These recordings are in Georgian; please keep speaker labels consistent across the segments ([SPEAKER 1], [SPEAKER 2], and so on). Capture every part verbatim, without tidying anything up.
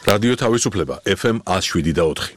[SPEAKER 1] რადიო თავისუფლება ეფ ემ one oh seven და four.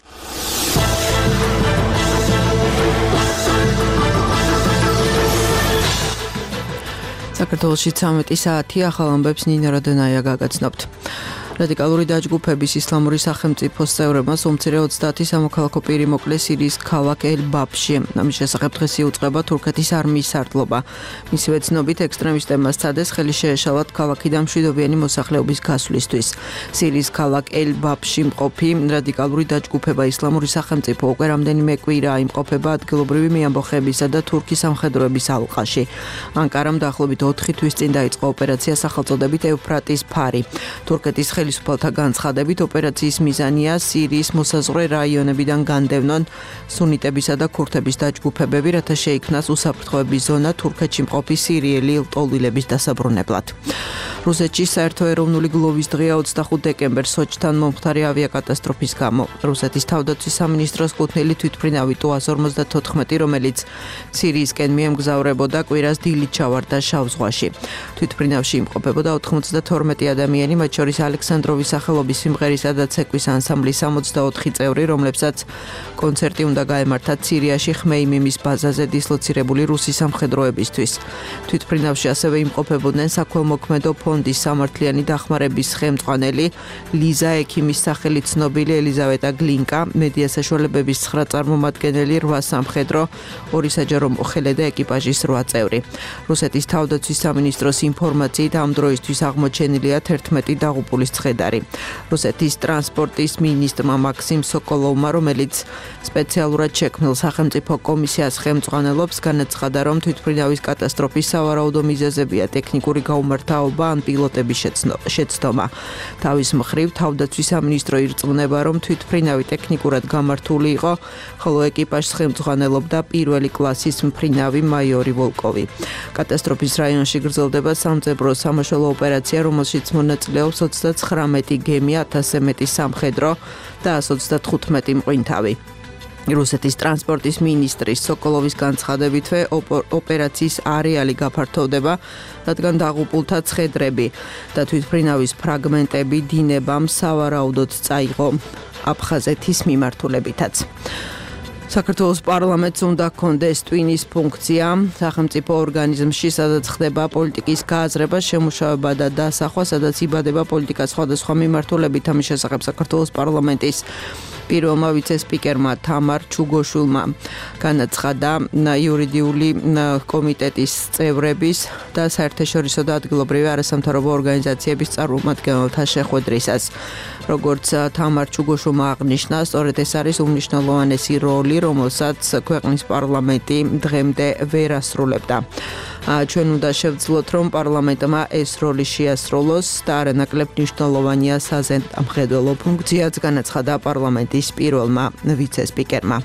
[SPEAKER 2] საქართველოში ცამეტი საათი ახალ ამბებს ნინო როდენაია გაგაცნობთ. რადიკალური დაჯგუფების ისლამური სახელმწიფოს წევრებმა უმცირე ოცდაათი სამოქალაქო პირი მოკლეს სირიის ქალაქ ელ-ბაბში. ამის შესახებ დღეს იუწყება თურქეთის არმიის სარდლობა. მისივე ცნობით ექსტრემისტებმა სცადეს ხელი შეეშალათ ქალაქიდან მშვიდობიანი მოსახლეობის გასვლისთვის. სირიის ქალაქ ელ-ბაბში მყოფი რადიკალური დაჯგუფება ისლამური სახელმწიფო უკვე რამდენიმე კვირაა იმყოფება ადგილობრივი მეამბოხეებისა და თურქის სამხედროების ალყაში. ანკარამ დაახლოებით ოთხი თვის წინ დაიწყო ოპერაცია სახელწოდებით ევფრატის ფარი. თურქეთის ხელისუფალთა განცხადებით ოპერაციის მიზანია სირიის მოსაზღვრე რაიონებიდან განდევნონ სუნიტებისა და ქურთების დაჯგუფებები, რათა შეიქმნას უსაფრთხოების ზონა თურქეთში მყოფი სირიელი ლტოლვილების დასაბრუნებლად. რუსეთში საერთო ეროვნული გლოვის დღეა ოცდახუთ დეკემბერს სოჭთან მომხდარი ავიაკატასტროფის გამო. რუსეთის თავდაცვის სამინისტროს კუთვნილი თვითმფრინავი ტუას ორმოცდათოთხმეტი, რომელიც სირიისკენ მიემგზავრებოდა, კვირას დილით ჩავარდა შავ ზღვაში. თვითმფრინავში იმყოფებოდა ოთხმოცდათორმეტი ადამიანი, მათ შორის ალექსანდროვის სახელობის სიმღერისა და ცეკვის ანსამბლის სამოცდაოთხი წევრი, რომლებსაც კონცერტი უნდა გაემართათ სირიაში ხმეიმიმის ბაზაზე დისლოცირებული რუსი სამხედროებისთვის. თვითმფრინავში ასევე იმყოფებოდნენ საქველმოქმედო ფონდის სამართლიანი დახმარების ხელმძღვანელი ლიზა ექიმის სახელით ცნობილი ელიზავეტა გლინკა, მედია საშუალებების ცხრა წარმომადგენელი, რვა სამხედრო, ორი საჯარო მოხელე და ეკიპაჟის რვა წევრი. რუსეთის თავდაცვის სამინისტროს ინფორმაციით ამ დროისთვის აღმოჩენილია თერთმეტი დაღუპულის ცხედარი. რუსეთის ტრანსპორტის მინისტრმა მაქსიმ სოკოლოვმა, რომელიც სპეციალურად შექმნილ სახელმწიფო კომისიას ხელმძღვანელობს, განაცხადა, რომ თვითმფრინავის კატასტროფის სავარაუდო მიზეზებია ტექნიკური გაუმართავობა ან პილოტების შეცდომა. თავის მხრივ თავდაცვის სამინისტრო ირწმუნება, რომ თვითმფრინავი ტექნიკურად გამართული იყო, ხოლო ეკიპაჟს ხელმძღვანელობდა პირველი კლასის მფრინავი მაიორი ვოლკოვი. კატასტროფის რაიონში გრძელდება სამძებრო სამაშველო ოპერაცია, რომელშიც მონაწილეობს ოცდაცხრამეტი გემი, ათასზე მეტი სამხედრო და one hundred ოცდათხუთმეტი მყინთავი. რუსეთის ტრანსპორტის მინისტრის სოკოლოვის განცხადებითვე ოპერაციის არეალი გაფართოვდება, რადგან დაღუპულთა ცხედრები და თვითმფრინავის ფრაგმენტები დინებამ სავარაუდოდ წაიღო აფხაზეთის მიმართულებითაც. საქართველოს პარლამენტს უნდა ჰქონდეს ტვინის ფუნქცია სახელმწიფო ორგანიზმში, სადაც ხდება პოლიტიკის გააზრება, შემუშავება და დასახვა, სადაც იბადება პოლიტიკა სხვადასხვა მიმართულებით. ამის შესახებ საქართველოს პარლამენტის პირველმა ვიცე-სპიკერმა თამარ ჩუგოშვილმა განაცხადა იურიდიული კომიტეტის წევრების და საერთაშორისო და ადგილობრივი არასამთავრობო ორგანიზაციების წარმომადგენელთა შეხვედრისას. როგორც თამარ ჩუგოშვილმა აღნიშნა, სწორედ ეს არის უმნიშვნელოვანესი როლი, რომელსაც ქვეყნის პარლამენტი დღემდე ვერ ასრულებდა. ჩვენ უნდა შევძლოთ, რომ პარლამენტმა ეს როლი შეასრულოს და არანაკლებ მნიშვნელოვანია საზემხედველო ფუნქციაც, განაცხადა პარლამენტის პირველმა ვიცე-სპიკერმა.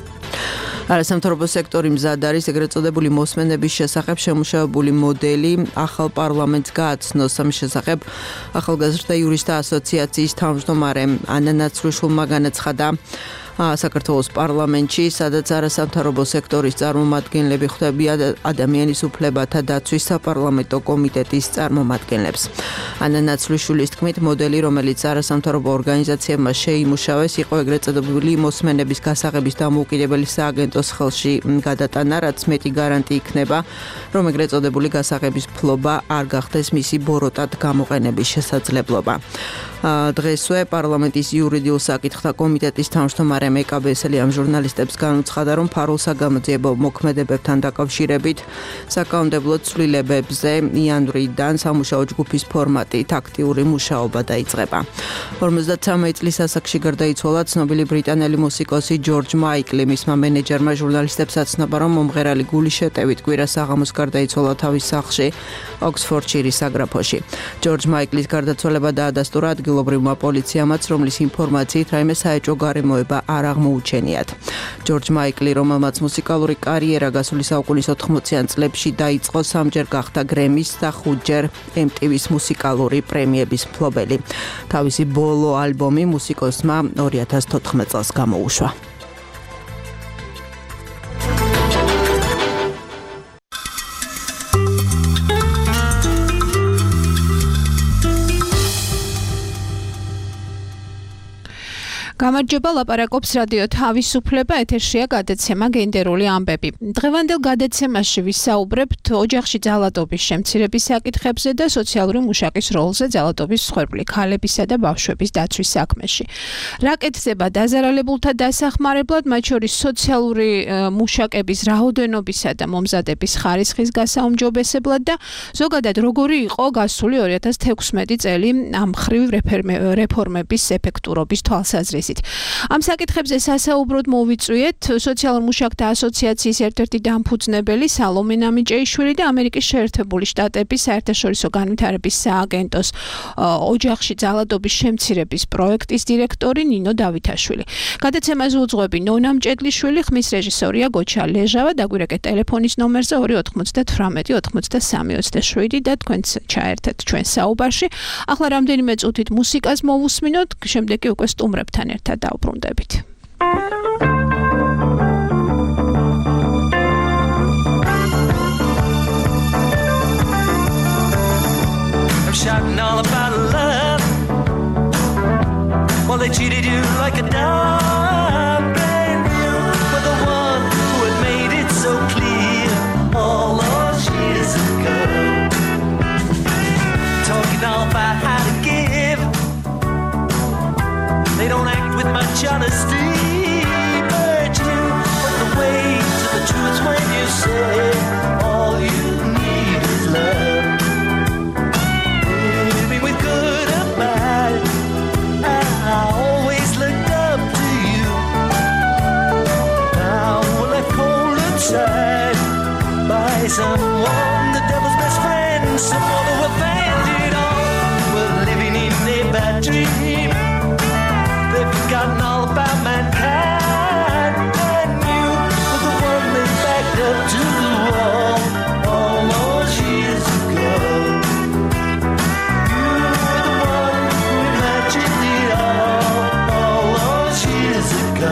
[SPEAKER 2] არასამთავრობო სექტორი მზად არის ეგრეთ წოდებული მოსმენების შესახებ შემუშავებული მოდელი ახალ პარლამენტს გააცნოს. ამის შესახებ ახალგაზრდა იურისტთა ასოციაციის თავმჯდომარე ანა ნაცვლიშვილმა განაცხადა საქართველოს პარლამენტში, სადაც არასამთავრობო სექტორის წარმომადგენლები ხვდებიან ადამიანის უფლებათა დაცვის საპარლამენტო კომიტეტის წარმომადგენლებს. ანა ნაცვლიშვილის თქმით, მოდელი, რომელიც არასამთავრობო ორგანიზაციებმა შეიმუშავეს, იყო ეგრეთ წოდებული მოსმენების გასაღების დამოუკიდებელი სააგენტოს ხელში გადატანა, რაც მეტი გარანტი იქნება, რომ ეგრეთ წოდებული გასაღების ფლობა არ გახდეს მისი ბოროტად გამოყენების შესაძლებლობა. დღესვე პარლამენტის იურიდიულ საკითხთა კომიტეტის თავმჯდომარე მეკაბესელი ამ ჟურნალისტებს განუცხადა, რომ ფარულ საგამოძიებო მოქმედებებთან დაკავშირებით საკანონმდებლო ცვლილებებზე იანვრიდან სამუშაო ჯგუფის ფორმატით აქტიური მუშაობა დაიწყება. ორმოცდათრამეტი წლის ასაკში გარდაიცვალა ცნობილი ბრიტანელი მუსიკოსი ჯორჯ მაიკლი. მისმა მენეჯერმა ჟურნალისტებს აცნობა, რომ მომღერალი გულის შეტევით კვირას საღამოს გარდაიცვალა თავის სახლში ოქსფორდშირის საგრაფოში. ჯორჯ მაიკლის გარდაცვალება დაადასტურა ადგილობრივმა პოლიციამაც, რომლის ინფორმაციით რაიმე საეჭვო გარემოება არ აღმოუჩენიათ. ჯორჯ მაიკლი, რომელმაც მუსიკალური კარიერა გასული საუკუნის ოთხმოციან წლებში დაიწყო, სამჯერ გახდა გრემის და ხუთჯერ ემ ტი ვის მუსიკალური პრემიების მფლობელი. თავისი ბოლო ალბომი მუსიკოსმა ორი ათას თოთხმეტ წელს გამოუშვა.
[SPEAKER 3] გამარჯობა, ლაპარაკობს რადიო თავისუფლება, ეთერშია გადაცემა გენდერული ამბები. დღევანდელ გადაცემაში ვისაუბრებთ ოჯახში ძალადობის შემცირების საკითხებზე და სოციალური მუშაკის როლზე ძალადობის მსხვერპლი ქალებისა და ბავშვების დაცვის საქმეში. რა კეთდება დაზარალებულთა დასახმარებლად, მათ შორის სოციალური მუშაკების რაოდენობისა და მომზადების ხარისხის გასაუმჯობესებლად და ზოგადად როგორი იყო გასული ორი ათას თექვსმეტი წელი ამ მხრივ რეფორმების ეფექტურობის თვალსაზრისით. ამ საკითხებზე სასაუბროდ მოვიწვიეთ სოციალურ მუშაკთა ასოციაციის ერთ-ერთი დამფუძნებელი სალომე ნამიჭეიშვილი და ამერიკის შეერთებული შტატების საერთაშორისო განვითარების სააგენტოს ოჯახში ძალადობის შემცირების პროექტის დირექტორი ნინო დავითაშვილი. გადაცემაზე უძღვები ნონა მჭედლიშვილი, ხმის რეჟისორია გოჩა ლეჟავა, დაგვირეკეთ ტელეფონის ნომერზე ორი ოთხმოცდათვრამეტი ოცდასამი ოცდაშვიდი და თქვენც ჩაერთეთ ჩვენ საუბარში. ახლა რამდენიმე წუთით მუსიკას მოვუსმინოთ, შემდეგ კი უკვე სტუმრებთან ერთად დავბრუნდებით.
[SPEAKER 4] I'm shouting all about love. Well, they cheated you like a dog, brand new. But the one who had made it so clear all those years ago. Talking all about how to give. They don't act with much honesty, but you put the way to the truth when you say all you need is love. Baby, with good or bad, I always looked up to you. Now we're left cold inside by someone, the devil's best friend, someone who abandoned all. We're living in a bad dream. They've forgotten all about mankind, and you were the one they backed up to the wall all those years ago. You were the one who imagined it all all those years ago.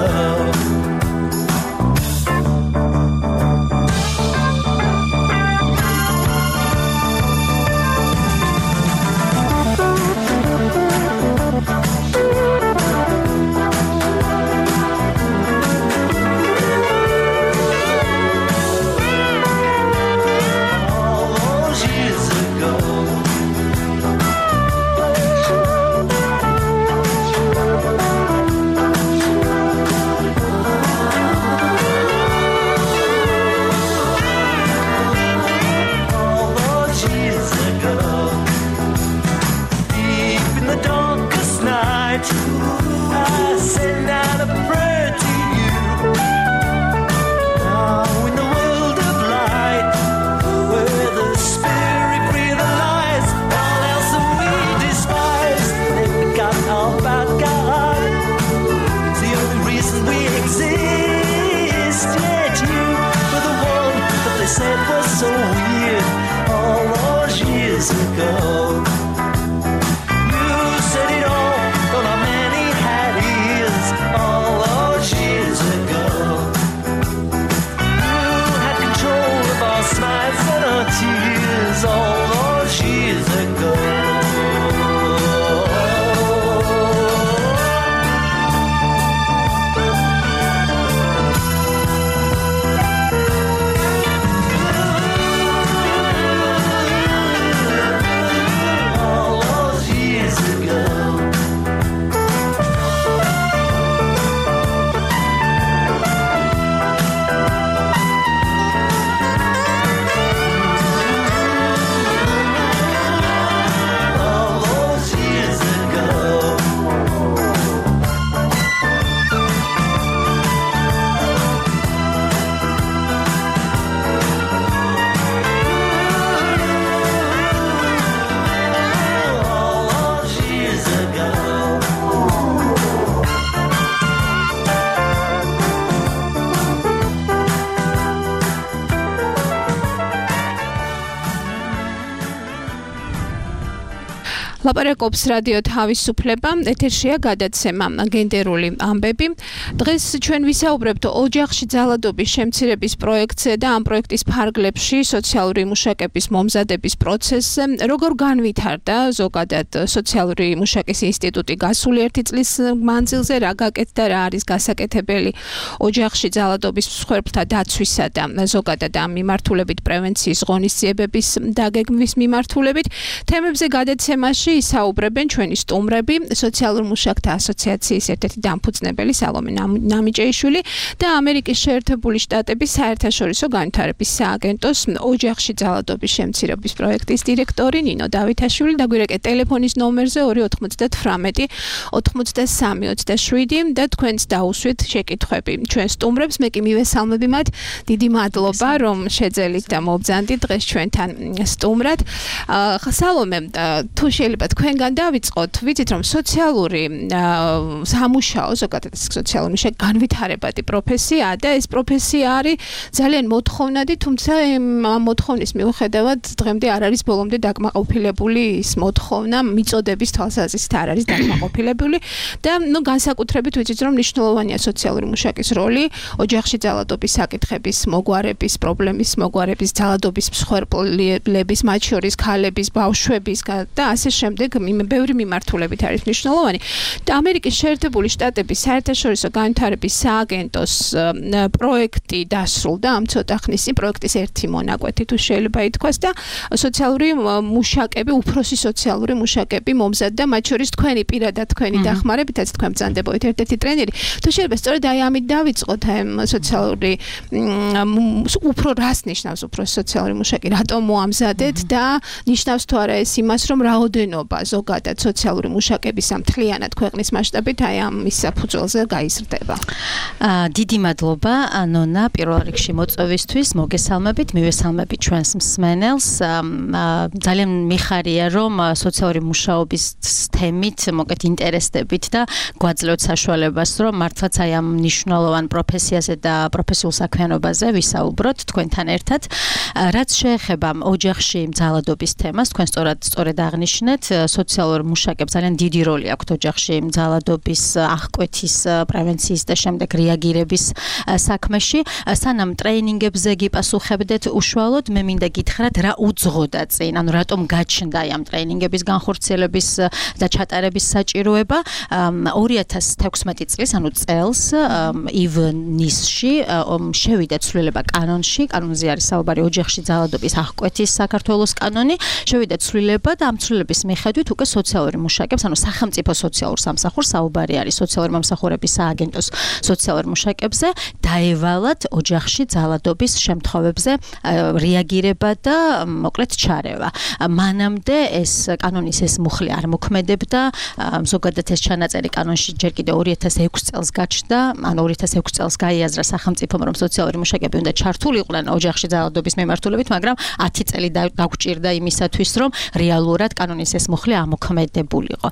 [SPEAKER 3] ლაპარაკობს რადიო თავისუფლება, ეთერშია გადაცემა გენდერული ამბები. დღეს ჩვენ ვისაუბრებთ ოჯახში ძალადობის შემცირების პროექტზე და ამ პროექტის ფარგლებში სოციალური მუშაკების მომზადების პროცესზე, როგორ განვითარდა ზოგადად სოციალური მუშაკის ინსტიტუტი გასული ერთი წლის მანძილზე, რა გაკეთდა, რა არის გასაკეთებელი ოჯახში ძალადობის მსხვერპლთა დაცვისა და ზოგადად ამ მიმართულებით პრევენციის ღონისძიებების დაგეგმვის მიმართულებით. თემებზე გადაცემაში ისაუბრებენ ჩვენი სტუმრები, სოციალურ მუშაკთა ასოციაციის ერთ-ერთი დამფუძნებელი სალომე ნამიჭეიშვილი და ამერიკის შეერთებული შტატების საერთაშორისო განვითარების სააგენტოს ოჯახში ძალადობის შემცირების პროექტის დირექტორი ნინო დავითაშვილი. დაგვირეკეთ ტელეფონის ნომერზე ორი ოთხმოცდათვრამეტი ოცდასამი ოცდაშვიდი და თქვენც დაუსვით შეკითხვები ჩვენ სტუმრებს. მე კი მივესალმები მათ. დიდი მადლობა რომ შეძელით და მობრძანდით დღეს ჩვენთან სტუმრად. სალომე, თუ შეიძლება თქვენგან დავიწყოთ, ვიცით რომ სოციალური სამუშაო, ზოგადად სოციალური მუშაკი განვითარებადი პროფესიაა და ეს პროფესია არის ძალიან მოთხოვნადი, თუმცა ამ მოთხოვნის მიუხედავად დღემდე არ არის ბოლომდე დაკმაყოფილებული ის მოთხოვნა, მიწოდების თვალსაზრისით არ არის დაკმაყოფილებული და ნუ განსაკუთრებით ვიცით რომ მნიშვნელოვანია სოციალური მუშაკის როლი ოჯახში ძალადობის საკითხების მოგვარების, პრობლემის მოგვარების, ძალადობის მსხვერპლების, მათ შორის ქალების, ბავშვების და ასე შემდეგ ბევრი მიმართულებით არის მნიშვნელოვანი. და ამერიკის შეერთებული შტატების საერთაშორისო განვითარების სააგენტოს პროექტი დასრულდა ამ ცოტა ხნის წინ, პროექტის ერთი მონაკვეთი თუ შეიძლება ითქვას და სოციალური მუშაკები, უფროსი სოციალური მუშაკები მომზადდა, მათ შორის თქვენი პირადად თქვენი დახმარებითაც თქვენ ბრძანდებოდით ერთ-ერთი ტრენერი. თუ შეიძლება სწორედ აი ამით დავიწყოთ ამ სოციალური უფრო რას ნიშნავს უფროსი სოციალური მუშაკი, რატომ მოამზადეთ და ნიშნავს თუ არა ეს იმას, რომ რაოდენობა ზოგადად სოციალური მუშაკების ამ მთლიანად ქვეყნის მასშტაბით აი ამ ის საფუძველზე გაიზრდება.
[SPEAKER 5] დიდი მადლობა ნონა პირველ რიგში მოწვევისთვის, მოგესალმებით, მივესალმებით ჩვენს მსმენელს. ძალიან მიხარია რომ სოციალური მუშაობის თემით მოკეთ ინტერესდებით და გვაძლევთ საშუალებას რომ მართლაც აი ამ მნიშვნელოვან პროფესიაზე და პროფესიულ საქმიანობაზე ვისაუბროთ თქვენთან ერთად. რაც შეეხება ოჯახში ძალადობის თემას, თქვენ სწორად სწორედ აღნიშნეთ, სოციალურ მუშაკებს ძალიან დიდი როლი აქვთ ოჯახში ძალადობის აღკვეთის, პრევენციის და შემდეგ რეაგირების საქმეში. სანამ ტრეინინგებზე გიპასუხებდეთ უშუალოდ, მე მინდა გითხრათ რა უძღოდა წინ, ანუ რატომ გაჩნდა ამ ტრეინინგების განხორციელების და ჩატარების საჭიროება. ორი ათას თექვსმეტი წლის, ანუ წელს ივნისში შევიდა ცვლილება კანონში, კანონზე არის საუბარი ოჯახში ძალადობის აღკვეთის საქართველოს კანონი, შევიდა ცვლილება და ამ ცვლილების მიხედვით უკვე სოციალური მუშაკებს, ანუ სახელმწიფო სოციალურ სამსახურს, საუბარი არის სოციალური მომსახურების სააგენტოს სოციალურ მუშაკებზე, დაევალათ ოჯახში ძალადობის შემთხვევებზე რეაგირება და მოკლედ ჩარევა. მანამდე ეს კანონის ეს მუხლი არ მოქმედებდა, ზოგადად ეს ჩანაწერი კანონში ჯერ კიდევ ორი ათას ექვსი წელს გაჩნდა, ანუ ორი ათას ექვსი წელს გაიაზრა სახელმწიფომ რომ სოციალური მუშაკები უნდა ჩართულიყვნენ ოჯახში ძალადობის მიმართულებით, მაგრამ ათი წელი დაგჭირდა იმისათვის რომ რეალურად კანონის ეს მუხლი ამოქმედებულიყო.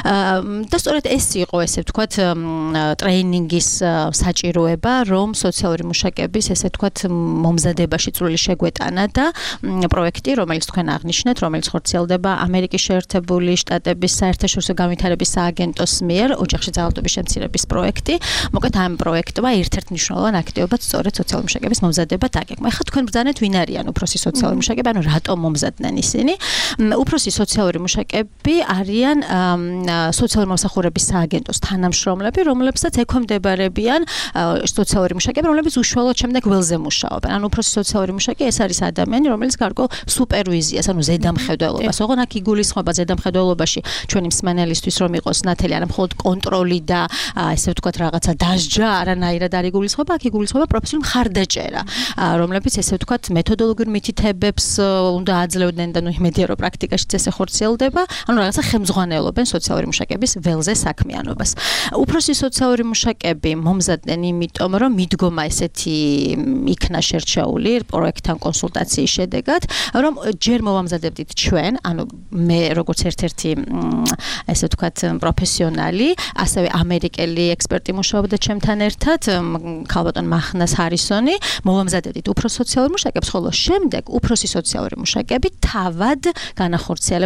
[SPEAKER 5] და სწორედ ეს იყო ესე ვთქვათ ტრეინინგის საჭიროება, რომ სოციალური მუშაკების ესე ვთქვათ მომზადებაში წვლილი შეგვეტანა და პროექტი, რომელიც თქვენ აღნიშნეთ, რომელიც ხორციელდება ამერიკის შეერთებული შტატების საერთაშორისო განვითარების სააგენტოს მიერ, ოჯახში ძალადობის შემცირების პროექტი. მოკლედ ამ პროექტმა ერთ-ერთ მნიშვნელოვან აქტივობად სწორედ სოციალური მუშაკების მომზადება დაგეგმა. ეხლა თქვენ ბრძანეთ ვინ არიან უფროსი სოციალური მუშაკები, ანუ რატომ მომზადდნენ ისინი? უფროსი სოციალური მუშაკები არიან სოციალური მომსახურების სააგენტოს თანამშრომლები, რომლებსაც ექვემდებარებიან სოციალური მუშაკები, რომლებიც უშუალოდ შემდეგ ველზე მუშაობენ. ანუ უფროსი სოციალური მუშაკი ეს არის ადამიანი, რომელიც გარკვეულ სუპერვიზიას, ანუ ზედამხედველობას, ოღონდ აქ იგულისხმება ზედამხედველობაში ჩვენი მსმენელისთვის რომ იყოს ნათელი არა მხოლოდ კონტროლი და ესე ვთქვათ რაღაცა დასჯა, არანაირად არ იგულისხმება, აქ იგულისხმება პროფესიული მხარდაჭერა, რომლებიც ესე ვთქვათ მეთოდოლოგიურ მითითებებს უნდა აძლევდნენ და ნუ იმედია რომ პრაქტიკაშიც ესე ხორციელდება, ანუ რაღაცა ხელმძღვანელობენ სოციალური მუშაკების ველზე საქმიანობას. უფროსი სოციალური მუშაკები მომზადდნენ იმიტომ რომ მიდგომა ესეთი იქნა შერჩეული პროექტთან კონსულტაციის შედეგად, რომ ჯერ მოვამზადებდით ჩვენ, ანუ მე როგორც ერთ-ერთი ესე ვთქვათ პროფესიონალი, ასევე ამერიკელი ექსპერტი მუშაობდა ჩემთან ერთად, ქალბატონ მახნას ჰარისონი, მოვამზადებდით უფროს სოციალურ მუშაკებს, ხოლო შემდეგ უფროსი სოციალური მუშაკები თავად განახორციელებდნენ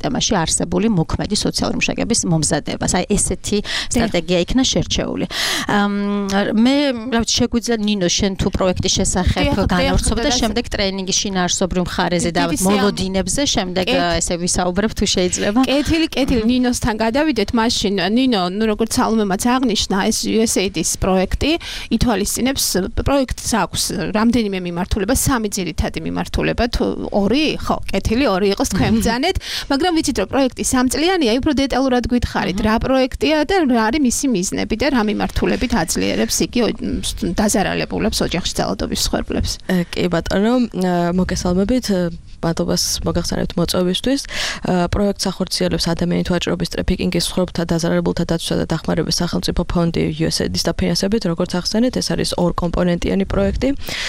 [SPEAKER 5] სისტემაში არსებული მოქმედი სოციალური მუშაკების მომზადებას. აი ესეთი სტრატეგია იქნა შერჩეული. მე რა ვიცი შეგვიძლია ნინო შენ თუ პროექტის შესახებ განავრცობა და შემდეგ ტრენინგის შინაარსობრივ მხარეზე და მოლოდინებზე შემდეგ ესე ვისაუბრებ თუ შეიძლება.
[SPEAKER 3] კეთილი, კეთილი ნინოსთან გადავიდეთ მაშინ. ნინო, ნუ როგორც სალომემაც აღნიშნა, ეს იუ ეს ეი დი-ის პროექტი ითვალისწინებს პროექტს აქვს რამდენიმე მიმართულება, სამი ძირითადი მიმართულება, თუ ორი, ხო, კეთილი ორი იყოს თქვენ ბრძანეთ, მაგრამ ვიცით რომ პროექტი სამწლიანია, უფრო დეტალურად გითხარით, რა პროექტია და რა არის მისი მიზნები და რა მიმართულებით აძლიერებს იგი დაზარალებულებს ოჯახში ძალადობის მსხვერპლებს.
[SPEAKER 6] კი ბატონო, მოგესალმებით. მადლობას მოგახსენებთ მოწვევისთვის. პროექტს ახორციელებს ადამიანით ვაჭრობის ტრაფიკინგის მსხვერპლთა დაზარალებულთა დაცვისა და დახმარების სახელმწიფო ფონდი იუ ეს ეი დი-ის დაფინანსებით, როგორც ახსენეთ, ეს არის ორკომპონენტიანი პროექტი.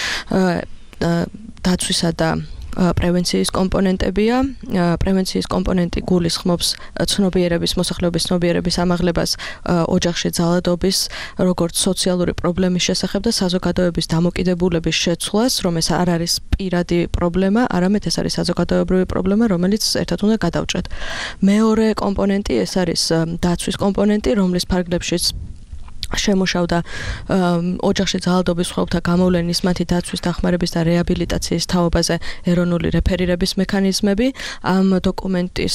[SPEAKER 6] დაცვისა და პრევენციის კომპონენტებია. პრევენციის კომპონენტი გულისხმობს ცნობიერების, მოსახლეობის ცნობიერების ამაღლებას ოჯახში ძალადობის, როგორც სოციალური პრობლემის შესახებ და საზოგადოების დამოკიდებულების შეცვლას, რომ ეს არ არის პირადი პრობლემა, არამედ ეს არის საზოგადოებრივი პრობლემა, რომელიც ერთად უნდა გადავჭრათ. მეორე კომპონენტი ეს არის დაცვის კომპონენტი, რომლის ფარგლებშიც შემუშავდა ოჯახში ძალადობის მსხვერპლთა გამოვლენის, მათი დაცვის, დახმარების და რეაბილიტაციის თაობაზე ეროვნული რეფერირების მექანიზმები. ამ დოკუმენტის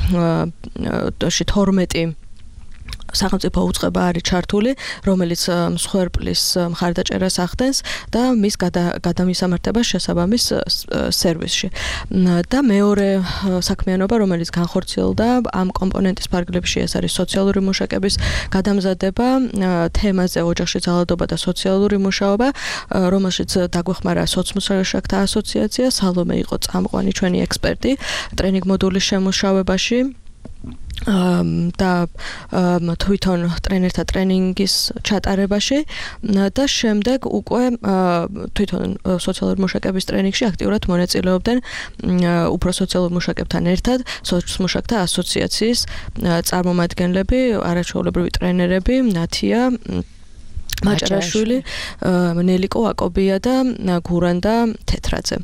[SPEAKER 6] თორმეტი სახელმწიფო უწყება არის ჩართული, რომელიც მსხვერპლის მხარდაჭერას ახდენს და მის გადამისამართებას შესაბამის სერვისში. და მეორე საქმიანობა, რომელიც განხორციელდა ამ კომპონენტის ფარგლებში, ეს არის სოციალური მუშაკების გადამზადება თემაზე ოჯახში ძალადობა და სოციალური მუშაობა, რომელშიც დაგვეხმარა სოცმუშაკთა ასოციაცია, სალომე იყო წამყვანი ჩვენი ექსპერტი ტრენინგ მოდულის შემუშავებაში. და თვითონ ტრენერთა ტრენინგის ჩატარებაში და შემდეგ უკვე თვითონ სოციალური მუშაკების ტრენინგში აქტიურად მონაწილეობდნენ უფრო სოციალურ მუშაკებთან ერთად სოცმუშაკთა ასოციაციის წარმომადგენლები, არაჩვეულებრივი ტრენერები, ნათია მაჭარაშვილი, ნელიკო აკობია და გურანდა თეთრაძე.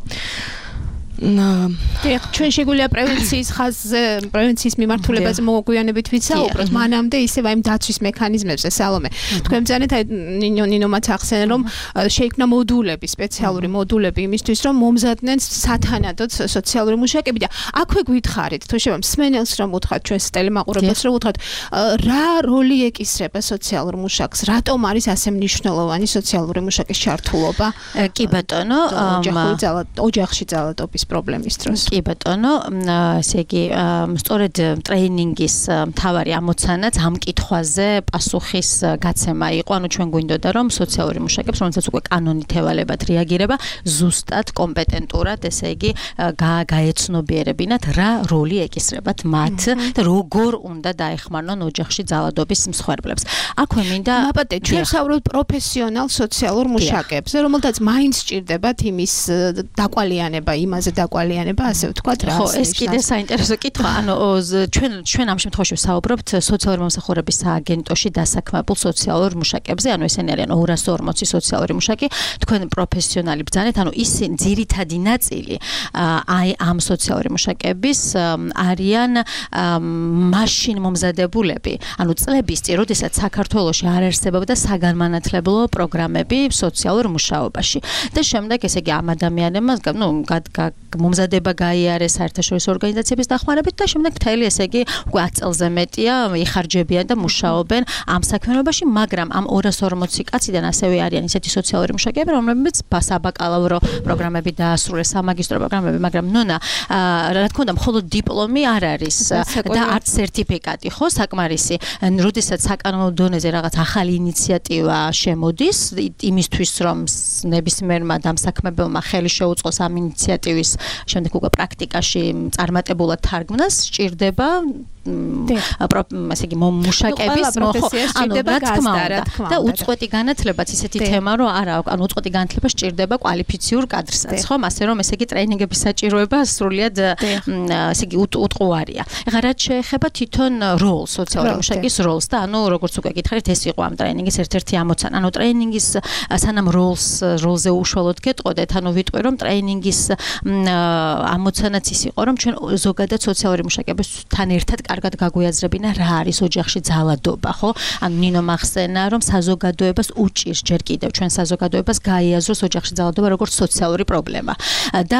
[SPEAKER 3] დიახ, ჩვენ შეგვიძლია პრევენციის ხაზზე, პრევენციის მიმართულებაზე მოგვიანებით ვიცაუბროთ, მანამდე ისევ აი დაცვის მექანიზმებზე, სალომე. თქვენ ბრძანეთ, აი ნინო ნინომაც ახსენენ, რომ შეიქმნა მოდულები, სპეციალური მოდულები იმისთვის, რომ მომზადდნენ სათანადოდ სოციალური მუშაკები და აქვე გითხარით, თუ შევა მსმენელს რომ უთხრათ, ჩვენს ტელემაყურებელს რომ უთხრათ, რა როლი ეკისრება სოციალურ მუშაკს, რატომ არის ასე მნიშვნელოვანი სოციალური მუშაკის ჩართულობა?
[SPEAKER 5] კი ბატონო,
[SPEAKER 3] ოჯახში ძალადობის პრობლემის დროს.
[SPEAKER 5] კი ბატონო, ესე იგი, სწორედ ტრეინინგის მთავარი ამოცანაც ამ კითხვაზე პასუხის გაცემა იყო. ანუ ჩვენ გვინდოდა რომ სოციალური მუშაკებს, რომელსაც უკვე კანონით ევალებათ რეაგირება, ზუსტად კომპეტენტურად, ესე იგი, გაეცნობიერებინათ რა როლი ეკისრებათ მათ და როგორ უნდა დაეხმარნონ ოჯახში ძალადობის მსხვერპლებს. აქვე მინდა
[SPEAKER 3] მაპატე, ჩვენ საუბრობთ პროფესიონალ სოციალურ მუშაკებზე, რომელთაც მაინც სჭირდებათ იმის დაკვალიანება, იმაზე დაკვალიანება, ასე ვთქვათ, რა.
[SPEAKER 5] ხო, ეს კიდე საინტერესო კითხვა. ანუ ჩვენ ჩვენ ამ შემთხვევაში ვსაუბრობთ სოციალური მომსახურების სააგენტოში დასაქმებულ სოციალურ მუშაკებზე, ანუ ესენი არიან ორას ორმოცი სოციალური მუშაკი, თქვენ პროფესიონალი ბრძანეთ, ანუ ისინი ძირითადი ნაწილი აი ამ სოციალური მუშაკების არიან მაშინ მომზადებულები, ანუ წლების წინ, როდესაც საქართველოში არ არსებობდა საგანმანათლებლო პროგრამები სოციალურ მუშაობაში. და შემდეგ ესე იგი ამ ადამიანებმა, ნუ მომზადება გაიარეს საერთაშორისო ორგანიზაციების დახმარებით და შემდეგ მთელი ესე იგი უკვე ათ წელზე მეტია იხარჯებიან და მუშაობენ ამ საქმიანობაში, მაგრამ ამ ორას ორმოცი კაციდან ასევე არიან ისეთი სოციალური მუშაკები, რომლებიც საბაკალავრო პროგრამები დაასრულეს, სამაგისტრო პროგრამები, მაგრამ ნონა, რა თქმა უნდა, მხოლოდ დიპლომი არ არის და არც სერტიფიკატი, ხო, საკმარისი. როდესაც საკანონმდებლო დონეზე რაღაც ახალი ინიციატივა შემოდის, იმისთვის რომ ნებისმიერმა დამსაქმებელმა ხელი შეუწყოს ამ ინიციატივის შემდეგ უკვე პრაქტიკაში წარმატებულად თარგმნას, სჭირდება ასე იგი მუშაკების ანუ რა თქმა უნდა და უწყვეტი განათლებაც ისეთი თემა რომ არა ანუ უწყვეტი განათლება სჭირდება კვალიფიციურ კადრსაც ხომ ასე რომ ესე იგი ტრეინინგების საჭიროება სრულიად ესე იგი უტყუარია. ეხლა რაც შეეხება თვითონ როლს, სოციალური მუშაკის როლს და ანუ როგორც უკვე გითხარით ეს იყო ამ ტრეინინგის ერთ-ერთი ამოცანა. ანუ ტრეინინგის სანამ როლს როლზე უშუალოდ გეტყოდეთ, ანუ ვიტყვი რომ ტრეინინგის ამოცანაც ის იყო რომ ჩვენ ზოგადად სოციალური მუშაკებთან ერთად კარგად გაგვიაზრებინა რა არის ოჯახში ძალადობა, ხო? ანუ ნინო მახსენა რომ საზოგადოებას უჭირს ჯერ კიდევ ჩვენ საზოგადოებას გაიაზროს ოჯახში ძალადობა როგორც სოციალური პრობლემა. და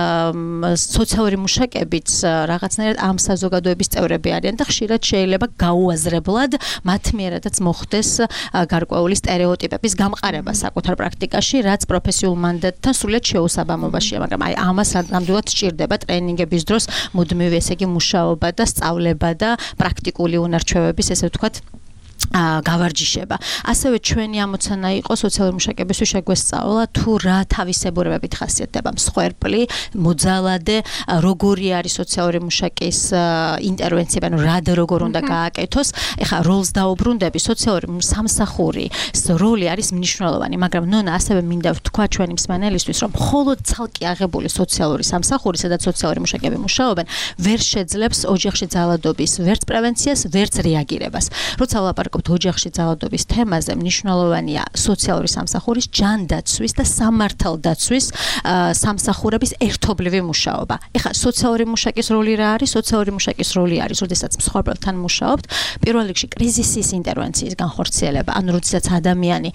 [SPEAKER 5] სოციალური მუშაკებიც რაღაცნაირად ამ საზოგადოების წევრები არიან და ხშირად შეიძლება გაუაზრებლად მათ მიერადაც მოხდეს გარკვეული სტერეოტიპების გამყარება საკუთარ პრაქტიკაში, რაც პროფესიულ მანდატთან სრულიად შეუსაბამობაშია, მაგრამ აი ამას ნამდვილად სჭირდება ტრეინინგების დროს მუდმივი ესე იგი მუშაობა და სწავლება და პრაქტიკული უნარჩვევების ესე ვთქვათ გავარჯიშება. ასევე ჩვენი ამოცანა იყო სოციალური მუშაკებისთვის შეგვესწავლა თუ რა თავისებურებებით ხასიათდება მსხვერპლი, მოძალადე, როგორი არის სოციალური მუშაკის ინტერვენციები, ანუ რა და როგორ უნდა გააკეთოს. ეხლა როლს დაუბრუნდები, სოციალური სამსახურის როლი არის მნიშვნელოვანი, მაგრამ ნონა ასევე მინდა ვთქვა ჩვენი მსმენელისთვის, რომ მხოლოდ ცალკე აღებული სოციალური სამსახური, სადაც სოციალური მუშაკები მუშაობენ, ვერ შეძლებს ოჯახში ძალადობის ვერც პრევენციას, ვერც რეაგირებას. როცა ვლაპარაკობთ ოჯახში ძალადობის თემაზე, მნიშვნელოვანია სოციალური სამსახურის ჯანდაცვის და სამართალდაცვის სამსახურების ერთობლივი მუშაობა. ეხლა სოციალური მუშაკის როლი რა არის? სოციალური მუშაკის როლი არის, როდესაც მსხვერპელთან მუშაობთ, პირველ რიგში კრიზისის ინტერვენციის განხორციელება, ანუ როდესაც ადამიანი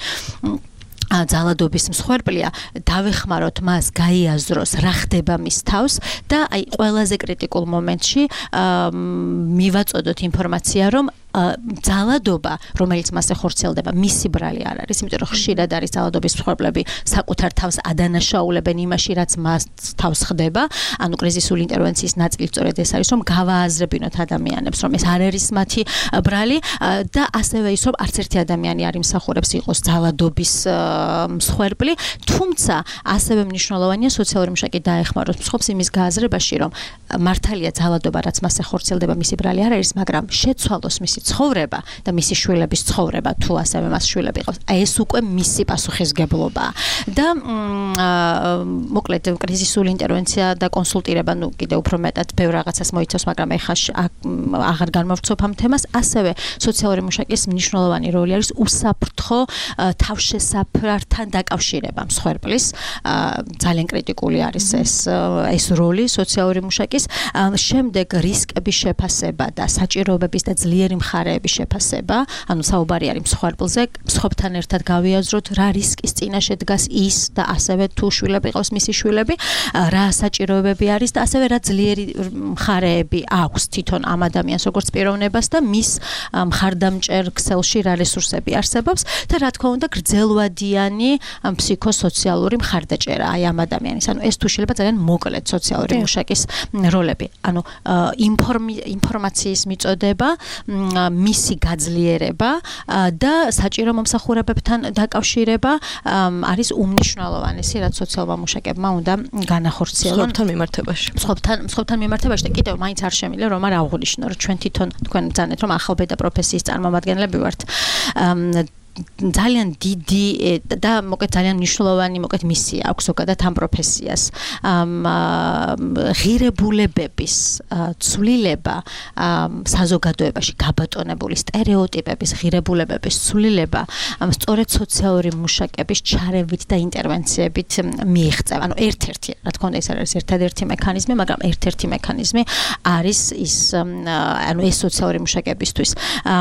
[SPEAKER 5] ძალადობის მსხვერპლია, დავეხმაროთ მას გაიაზროს რა ხდება მის თავს და აი ყველაზე კრიტიკულ მომენტში მივაწოდოთ ინფორმაცია, რომ ძალადობა, რომელიც მასზე ხორციელდება, მისი ბრალი არ არის, იმიტომ რომ ხშირად არის ძალადობის მსხვერპლები საკუთარ თავს ადანაშაულებენ იმაში, რაც მას თავს ხდება, ანუ კრიზისული ინტერვენციის ნაწილი სწორედ ეს არის, რომ გავააზრებინოთ ადამიანებს, რომ ეს არ არის მათი ბრალი და ასევე ის, რომ არც ერთი ადამიანი არ იმსახურებს იყოს ძალადობის მსხვერპლი, თუმცა ასევე მნიშვნელოვანია სოციალური მუშაკი დაეხმაროს მსხვერპლს იმის გააზრებაში, რომ მართალია ძალადობა, რაც მასზე ხორციელდება, მისი ბრალი არ არის, მაგრამ შეცვალოს მისი ცხოვრება და მისი შვილების ცხოვრება, თუ ასევე მას შვილები ყავს. აი ეს უკვე მისი პასუხისგებლობაა. და მოკლედ კრიზისული ინტერვენცია და კონსულტირება, ну, კიდევ უფრო მეტად ბევრ რაღაცას მოიცავს, მაგრამ ეხლა აღარ განმოვცობ ამ თემას. ასევე სოციალური მუშაკის მნიშვნელოვანი როლი არის უსაფრთხო თავშესაფრთან დაკავშირება მსხვერპლის. ძალიან კრიტიკული არის ეს ეს როლი სოციალური მუშაკის. შემდეგ რისკების შეფასება და საჭიროებების და ძლიერი მხარეების შეფასება, ანუ საუბარი არის მსხვერპლზე, მსხვერპლთან ერთად გავიაზროთ რა რისკის წინაშე დგას ის და ასევე თუ შვილები ყავს მისი შვილები, რა საჭიროებები არის და ასევე რა ძლიერი მხარეები აქვს თვითონ ამ ადამიანს როგორც პიროვნებას და მის მხარდამჭერ ქსელში რა რესურსები არსებობს და რა თქმა უნდა გრძელვადიანი ფსიქოსოციალური მხარდაჭერა აი ამ ადამიანის. ანუ ეს თუ შეიძლება ძალიან მოკლედ სოციალური მუშაკის როლები. ანუ ინფორმაციის მიწოდება, მისი გაძლიერება და საჭირო მომსახურებებთან დაკავშირება არის უმნიშვნელოვანესი, რაც სოციალურმა მუშაკებმა უნდა განახორციელონ
[SPEAKER 6] მსხვერპლთან მიმართებაში.
[SPEAKER 5] მსხვერპლთან მსხვერპლთან მიმართებაში და კიდევ მაინც არ შემიძლია რომ არ აღვნიშნო, რომ ჩვენ თვითონ თქვენ ბრძანეთ, რომ ახალბედა პროფესიის წარმომადგენლები ვართ. ძალიან დიდი და მოკლედ ძალიან მნიშვნელოვანი მოკლედ მისია აქვს ზოგადად ამ პროფესიას. ღირებულებების ცვლილება საზოგადოებაში გაბატონებული სტერეოტიპების ღირებულებების ცვლილება სწორედ სოციალური მუშაკების ჩარევით და ინტერვენციებით მიიღწევა. ანუ ერთ-ერთი, რა თქმა უნდა, ეს არის ერთადერთი მექანიზმი, მაგრამ ერთ-ერთი მექანიზმი არის ის ანუ ეს სოციალური მუშაკებისთვის.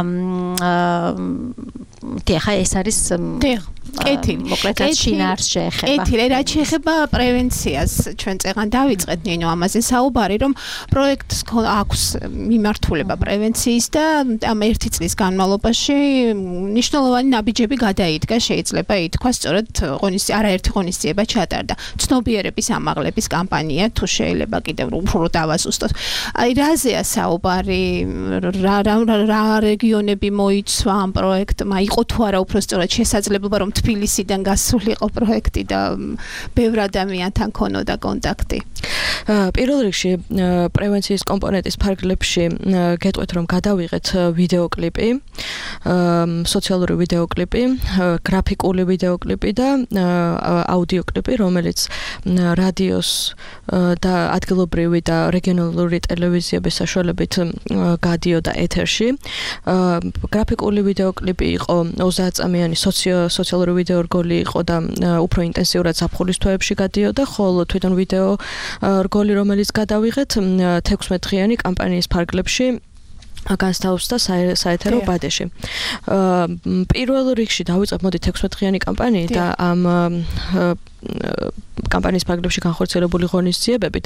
[SPEAKER 5] ხა ეს არის
[SPEAKER 3] კეთილი.
[SPEAKER 5] მოკლედ შინაარს შეეხება.
[SPEAKER 3] კეთილი, რაც შეეხება პრევენციას, ჩვენ წეგან დავიწყეთ ნინო ამაზე საუბარი, რომ პროექტს აქვს მიმართულება პრევენციის და ამ ერთი წლის განმავლობაში მნიშვნელოვანი ნაბიჯები გადაიდგა, შეიძლება ითქვას, სწორედ ღონისძიება, არაერთი ღონისძიება ჩატარდა. ცნობიერების ამაღლების კამპანია, თუ შეიძლება კიდევ უფრო დავაზუსტოთ. აი რაზეა საუბარი, რა რა რეგიონები მოიცვა ამ პროექტმა, იყო თუ არა უფრო სწორად შესაძლებლობა რომ თბილისიდან გასულიყო პროექტი და ბევრ ადამიანთან ქონოდა კონტაქტი.
[SPEAKER 6] პირველ რიგში პრევენციის კომპონენტის ფარგლებში გეტყვით რომ გადავიღეთ ვიდეოკლიპი, სოციალური ვიდეოკლიპი, გრაფიკული ვიდეოკლიპი და აუდიოკლიპი, რომელიც რადიოს და ადგილობრივი და რეგიონალური ტელევიზიების საშუალებით გადიოდა ეთერში. გრაფიკული ვიდეოკლიპი იყო ოცდაათ წამიანი სოციალური ვიდეო რგოლი იყო და უფრო ინტენსიურად ზაფხულის თვეებში გადიოდა, ხოლო თვითონ ვიდეო რგოლი, რომელიც გადავიღეთ თექვსმეტ დღიანი კამპანიის ფარგლებში განსთავსდა საეთერო ბადეში. პირველ რიგში დავიწყებ მოდი თექვსმეტ დღიანი კამპანიით და ამ კამპანიის ფარგლებში განხორციელებული ღონისძიებებით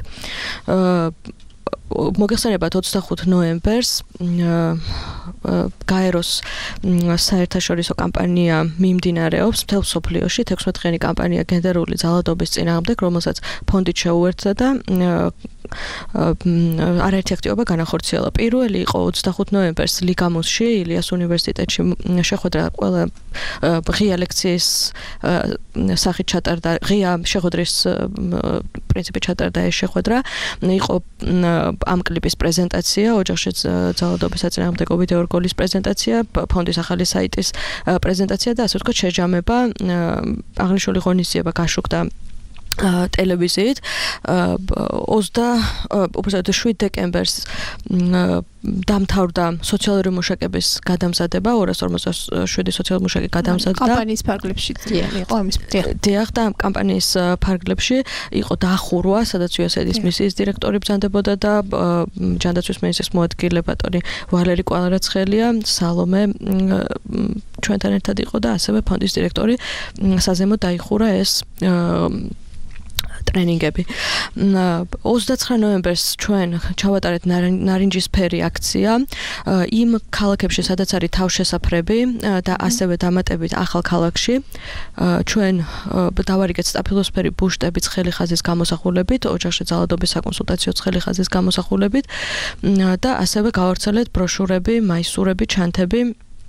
[SPEAKER 6] მოგეხსენებათ ოცდახუთ ნოემბერს გაეროს საერთაშორისო კამპანია მიმდინარეობს მთელ მსოფლიოში, თექვსმეტ დღიანი კამპანია გენდერული ძალადობის წინააღმდეგ, რომელსაც ფონდით შეუერთდა და არაერთი აქტივობა განახორციელა. პირველი იყო ოცდახუთ ნოემბერს ლიგამუსში, ილიას უნივერსიტეტში შეხვედრა ყველა ღია ლექციის სახით ჩატარდა, ღია შეხვედრის პრინციპით ჩატარდა ეს შეხვედრა. იყო ამ კლიპის პრეზენტაცია, ოჯახში ძალადობის საწინააღმდეგო ვიდეო რგოლის პრეზენტაცია, ფონდის ახალი საიტის პრეზენტაცია და ასე ვთქვათ შეჯამება. აღნიშნული ღონისძიება გაშუქდა ტელევიზიით. ოცდაშვიდ დეკემბერს დამთავრდა სოციალური მუშაკების გადამზადება, ორას ორმოცდაშვიდი სოციალური მუშაკი გადამზადდა.
[SPEAKER 3] კამპანიის ფარგლებში იყო ამის
[SPEAKER 6] დიახ და კამპანიის ფარგლებში იყო დახურვა, სადაც იუ ეს ეი-ის მისიის დირექტორი ბრძანდებოდა და ჯანდაცვის მინისტრის მოადგილე ბატონი ვალერი კვალარაცხელია, სალომე ჩვენთან ერთად იყო და ასევე ფონდის დირექტორი საზემო დაიხურა ეს ტრენინგები. ოცდაცხრა ნოემბერს ჩვენ ჩავატარეთ ნარინჯისფერი აქცია იმ ქალაქებში, სადაც არის თავშესაფრები და ასევე დამატებით ახალ ქალაქში. ჩვენ დავარიგეთ სტაფილოსფერი ბუშტები ცხელი ხაზის გამოსახულებით, ოჯახში ძალადობის საკონსულტაციო ცხელი ხაზის გამოსახულებით და ასევე გავავრცელეთ ბროშურები, მაისურები, ჩანთები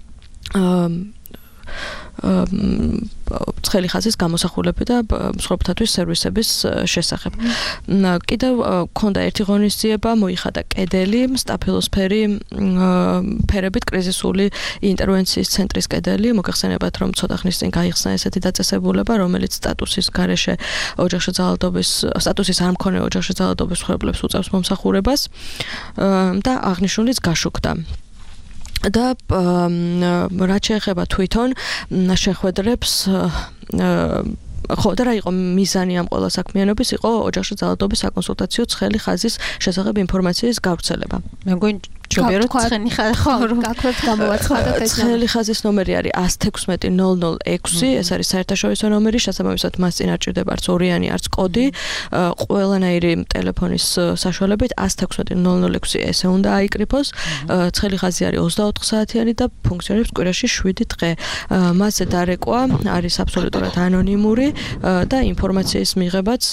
[SPEAKER 6] ცხელი ხაზის გამოსახულები და მსხვერპლთათვის სერვისების შესახებ. კიდევ ქონდა ერთი ღონისძიება, მოიხადა კედელი, სტაფილოსფერი ფერებით კრიზისული ინტერვენციის ცენტრის კედელი. მოგეხსენებათ, რომ ცოტა ხნის წინ გაიხსნა ესეთი დაწესებულება, რომელიც სტატუსის გარეშე ოჯახში ძალადობის სტატუსის არ მქონე ოჯახში ძალადობის მსხვერპლებს უწევს მომსახურებას და აღნიშნულიც გაშუქდა. და რაც შეეხება თვითონ შეხვედრებს ხო და რა იყო მიზანი ამ ყველა საქმიანობის, იყო ოჯახში ძალადობის საკონსულტაციო ცხელი ხაზის შესახებ ინფორმაციის გავრცელება.
[SPEAKER 5] მე მგონი ჯობია რომ ცხენი ხაზი ხო
[SPEAKER 3] გაქვთ გამოვაცხადოთ ეს
[SPEAKER 6] ცხელი ხაზის ნომერი არის ათს თექვსმეტი ნოლ ნოლ ექვსი, ეს არის საერთაშორისო ნომერი, შესაბამისად მას წინ არ ჭირდება არც ორიანი, არც კოდი, ყველანაირი ტელეფონის საშუალებით ათს თექვსმეტი ნოლ ნოლ ექვსი ესე უნდა აიკრიფოს. ცხელი ხაზი არის ოცდაოთხ საათიანი და ფუნქციონირებს კვირაში შვიდი დღე. მასზე დარეკვა არის აბსოლუტურად ანონიმური და ინფორმაციის მიღებაც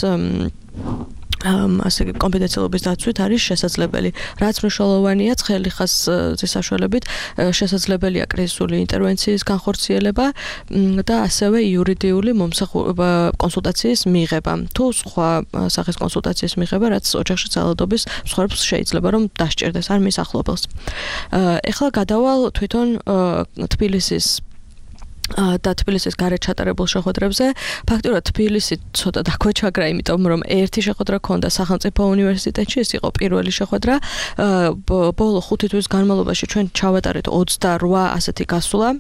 [SPEAKER 6] ასე კონფიდენციალობის დაცვით არის შესაძლებელი. რაც მნიშვნელოვანია, ცხელი ხაზის საშუალებით შესაძლებელია კრიზისული ინტერვენციის განხორციელება და ასევე იურიდიული მომსახურება კონსულტაციის მიღება. თუ სხვა სახის კონსულტაციის მიღება, რაც ოჯახში ძალადობის მსხვერპლს შეიძლება რომ დასჭირდეს არ მის ახლობელს. ეხლა გადავალ თვითონ თბილისის და თბილისის გარეთ ჩატარებულ შეხვედრებზე. ფაქტობრივად თბილისი ცოტა დაგვეჩაგრა, იმიტომ რომ ერთი შეხვედრა ჰქონდა სახელმწიფო უნივერსიტეტში, ეს იყო პირველი შეხვედრა. ბოლო ხუთი თვის განმავლობაში ჩვენ ჩავატარეთ ოცდარვა ასეთი გასვლა.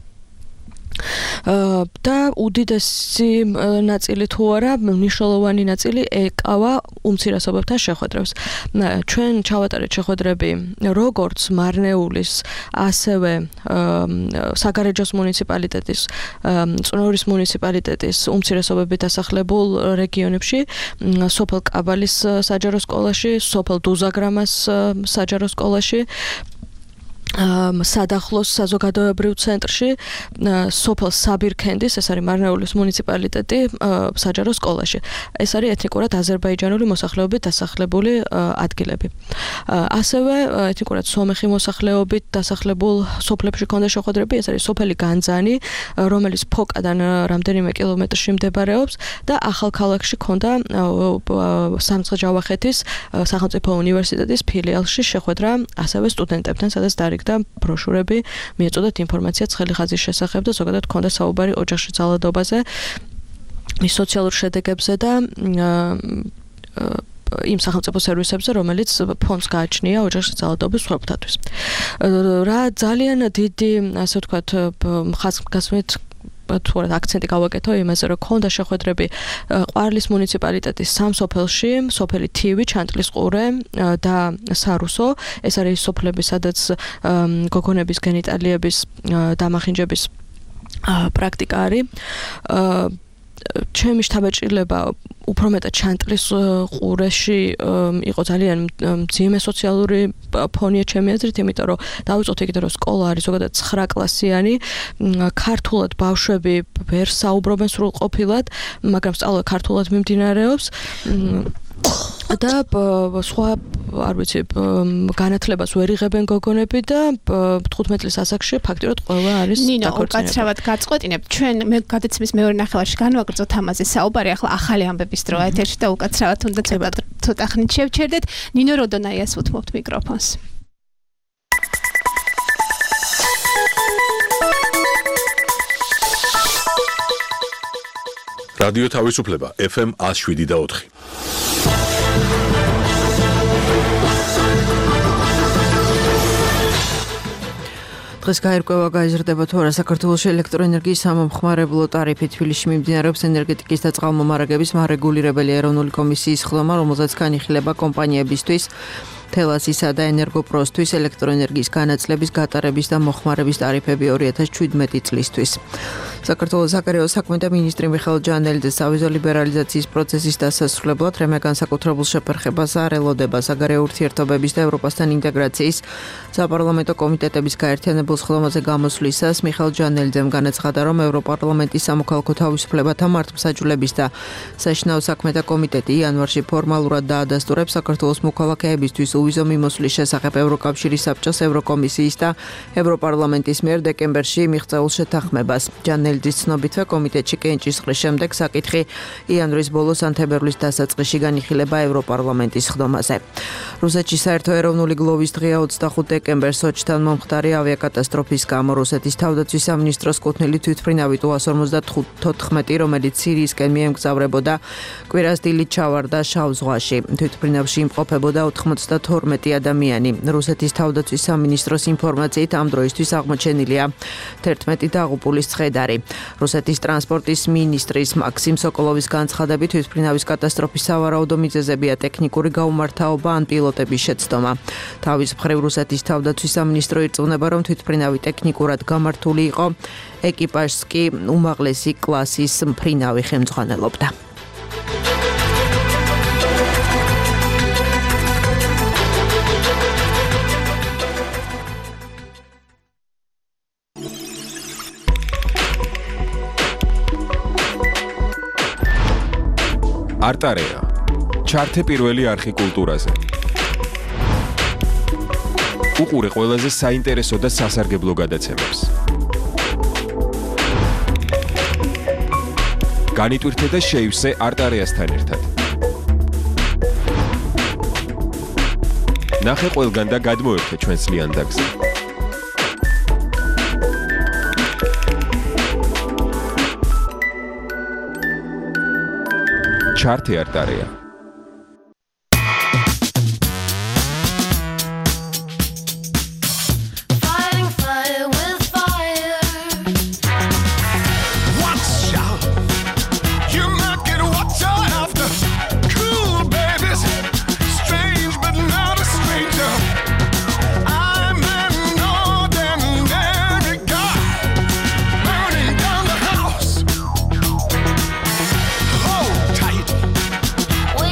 [SPEAKER 6] და უდიდესი ნაწილი თუ არა, მნიშვნელოვანი ნაწილი ეკავა უმცირესობებთან შეხვედრებს. ჩვენ ჩავატარეთ შეხვედრები როგორც მარნეულის, ასევე საგარეჯოს მუნიციპალიტეტის, წნორის მუნიციპალიტეტის უმცირესობებით დასახლებულ რეგიონებში, სოფელ კაბალის საჯარო სკოლაში, სოფელ დუზაგრამას საჯარო სკოლაში. სადახლოს საზოგადოებრივ ცენტრში სოფელ საბირქენდის, ეს არის მარნეულის მუნიციპალიტეტი, საჯარო სკოლაში. ეს არის ეთნიკურად აზერბაიჯანული მოსახლეობით დასახლებული ადგილები. ასევე ეთნიკურად სომეხი მოსახლეობით დასახლებულ სოფლებში ქონდა შეხვედრები, ეს არის სოფელი განძანი, რომელიც ფოკადან რამდენიმე კილომეტრში მდებარეობს და ახალქალაქში ქონდა სამცხე-ჯავახეთის სახელმწიფო უნივერსიტეტის ფილიალში შეხვედრა ასევე სტუდენტებთან, სადაც დაიგდა ბროშურები, მიეწოდათ ინფორმაცია ცხელი ხაზის შესახებ და ზოგადად ქონდა საუბარი ოჯახში ძალადობაზე, მის სოციალურ შედეგებზე და იმ სახელმწიფო სერვისებზე, რომელიც ფონდს გააჩნია ოჯახში ძალადობის მსხვერპლთათვის. რა ძალიან დიდი, ასე ვთქვათ, ხაზგასმით თორე აქცენტი გავაკეთო იმაზე, რომ ქონდა შეხვედრები ყვარლის მუნიციპალიტეტის სამ სოფელში, სოფელი თივი, ჩანტლის ყურე და სარუსო. ეს არის სოფლები, სადაც გოგონების გენიტალიების დამახინჯების პრაქტიკა არის. ჩემი შთაბეჭდილება უფრო მეტად ჩანტლის ყურეში იყო ძალიან მძიმე სოციალური ფონია ჩემი აზრით, იმიტომ რომ დავიწყოთ ეგეთ რომ სკოლა არის ზოგადად ცხრა კლასიანი, ქართულად ბავშვები ვერ საუბრობენ სრულყოფილად, მაგრამ სწავლა ქართულად მიმდინარეობს. და სხვა არ ვიცი განათლებას ვერ იღებენ გოგონები და თხუთმეტ წლის ასაკში ფაქტიურად ყველა არის
[SPEAKER 3] ნინო, უკაცრავად გაწყვეტინებ. ჩვენ მე გადაცემის მეორე ნახევარში განვაგრძოთ ამაზე საუბარი, ახლა ახალი ამბების დროა ეთერში და უკაცრავად უნდა ცოტა ხნით შევჩერდეთ. ნინო როდონაიას უთმობთ მიკროფონს.
[SPEAKER 1] რადიო თავისუფლება ეფ ემ one oh seven და four.
[SPEAKER 2] დღეს გაირკვევა გაიზრდება თუ არა საქართველოში ელექტროენერგიის სამომხმარებლო ტარიფი. თბილისში მიმდინარეობს ენერგეტიკის და წყალმომარაგების მარეგულირებელი ეროვნული კომისიის ხდომა, რომელზეც განიხილება კომპანიებისთვის თელასისა და ენერგოპროსთვის ელექტროენერგიის განაწილების გატარების და მოხმარების ტარიფები two thousand seventeen წლისთვის. საქართველოს საგარეო საქმეთა მინისტრი მიხეილ ჯანელიძე სავიზო ლიბერალიზაციის პროცესის დასასრულებლად რემე განსაკუთრებულ შეფერხებას არ ელოდება საგარეო ურთიერთობების და ევროპასთან ინტეგრაციის საპარლამენტო კომიტეტების გაერთიანებულ სხდომაზე გამოსვლისას მიხეილ ჯანელიძემ განაცხადა, რომ ევროპარლამენტის სამოქალაქო თავისუფლებათა მართლმსაჯულების და საშინაო საქმეთა კომიტეტი იანვარში ფორმალურად დაადასტურებს საქართველოს მოქალაქეებისთვის უვიზო მიმოსვლის შესახებ ევროკავშირის საბჭოს, ევროკომისიის და ევროპარლამენტის მიერ დეკემბერში მიღწეულ შეთანხმებას. ჯანელიძის ცნობითვე კომიტეტში კენჭისყრის შემდეგ საკითხი იანვრის ბოლოს ან თებერვლის დასაწყისში განიხილება ევროპარლამენტის ხდომაზე. რუსეთში საერთო ეროვნული გლოვის დღეა twenty-five დეკემბერს სოჩთან მომხდარი ავიაკატასტროფის გამო. რუსეთის თავდაცვის სამინისტროს კუთვნილი თვითმფრინავი ტუ one forty-four, რომელიც სირიისკენ მიემგზავრებოდა, კვირას დილით ჩავარდა შავ ზღვაში. თვითმფრინავში იმყოფებოდა ninety-two ადამიანი. რუსეთის თავდაცვის სამინისტროს ინფორმაციით ამ დროისთვის აღმოჩენილია eleven დაღუპულის ცხედარი. რუსეთის ტრანსპორტის მინისტრის მაქსიმ სოკოლოვის განცხადებით, თვითმფრინავის კატასტროფის სავარაუდო მიზეზებია ტექნიკური გაუმართავობა ან პილოტების შეცდომა. თავის მხრივ რუსეთის თავდაცვის სამინისტრო ირწმუნება, რომ თვითმფრინავი ტექნიკურად გამართული იყო, ეკიპაჟს კი უმაღლესი კლასის მფრინავი ხელმძღვანელობდა.
[SPEAKER 7] არტარეა ჩართე პირველი არხი კულტურაზე. უყურე ყველაზე საინტერესო და სასარგებლო გადაცემებს. განიტვირთე და შეივსე არტარეასთან ერთად. ნახე ყველგან და გადმოერთე ჩვენს ლიანდაგზე. ჩართე არტარეა.
[SPEAKER 8] We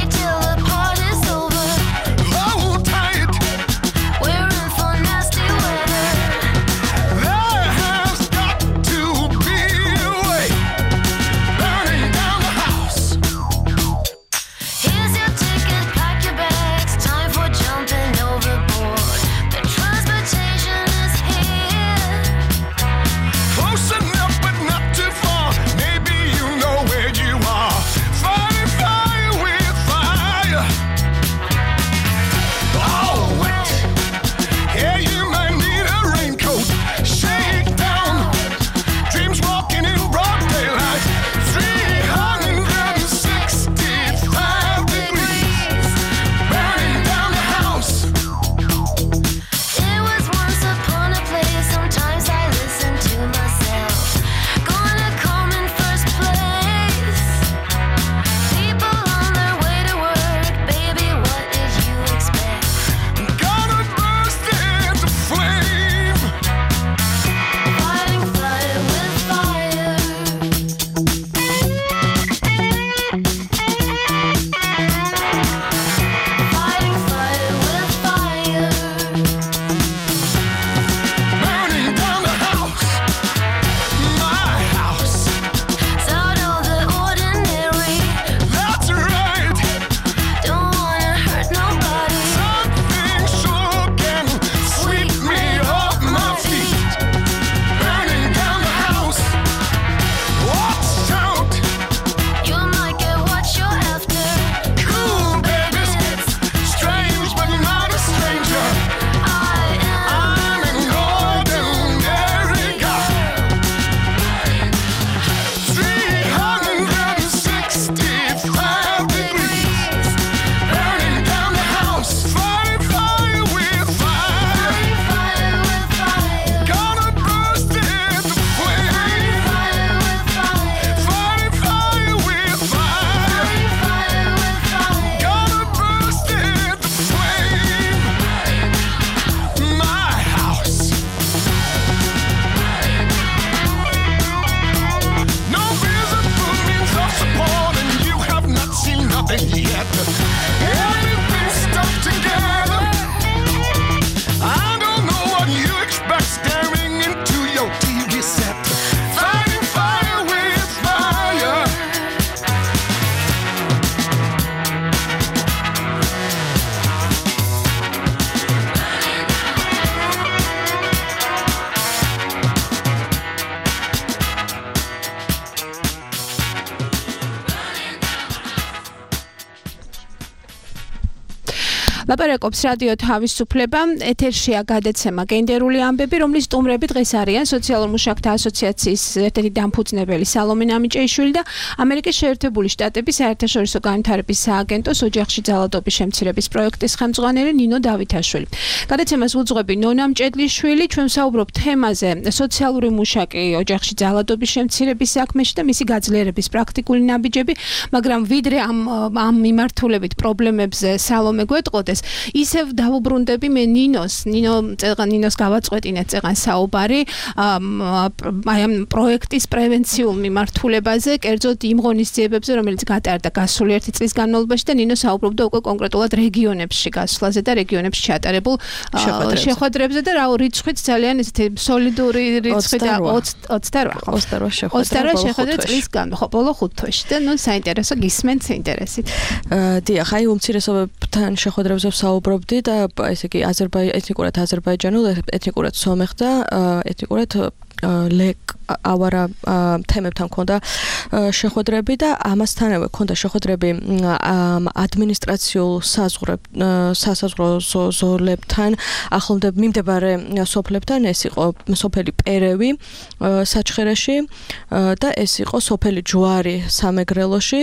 [SPEAKER 3] ლაპარაკობს რადიო თავისუფლება, ეთერშია გადაცემა გენდერული ამბები, რომლის სტუმრები დღეს არიან სოციალურ მუშაკთა ასოციაციის ერთ-ერთი დამფუძნებელი სალომე ნამიჭეიშვილი და ამერიკის შეერთებული შტატების საერთაშორისო განვითარების სააგენტოს ოჯახში ძალადობის შემცირების პროექტის ხელმძღვანელი ნინო დავითაშვილი. გადაცემას უძღვები ნონა მჭედლიშვილი, ჩვენ ვსაუბრობთ თემაზე სოციალური მუშაკი ოჯახში ძალადობის შემცირების საქმეში და მისი გაძლიერების პრაქტიკული ნაბიჯები, მაგრამ ვიდრე ამ ამ მიმართულებით პრობლემებზე სალომე გვეტყოდეს, ისევ დავუბრუნდები მე ნინოს, ნინო წეღან ნინოს გავაწყვეტინეთ წეღან საუბარი აი ამ პროექტის პრევენციულ მიმართულებაზე, კერძოდ იმ ღონისძიებებზე, რომელიც გატარდა გასული ერთი წლის განმავლობაში და ნინო საუბრობდა უკვე კონკრეტულად რეგიონებში გასვლაზე და რეგიონებში ჩატარებულ შეხვედრებზე და რა რიცხვით ძალიან ესეთი სოლიდური რიცხვი და
[SPEAKER 6] ოცდაოთხ
[SPEAKER 3] შეხვედრა წლის განმავლობაში, ხო, ბოლო ხუთ თვეში და ნუ საინტერესო გისმენთ ინტერესით.
[SPEAKER 6] დიახ, აი უმცირესობებთან შეხვედრებზე ვსაუბრობდი და ესე იგი აზერბაიჯანი ეთნიკურად აზერბაიჯანულ, ეთნიკურად სომეხ და ეთნიკურად ლეკ ავარა თემებთან მქონდა შეხვედრები და ამასთანავე მქონდა შეხვედრები ადმინისტრაციულ სასაზღვრო ზოლებთან, ახლომდებ მიმდებარე სოფლებთან, ეს იყო სოფელი პერევი საჩხერეში და ეს იყო სოფელი ჯვარი სამეგრელოში.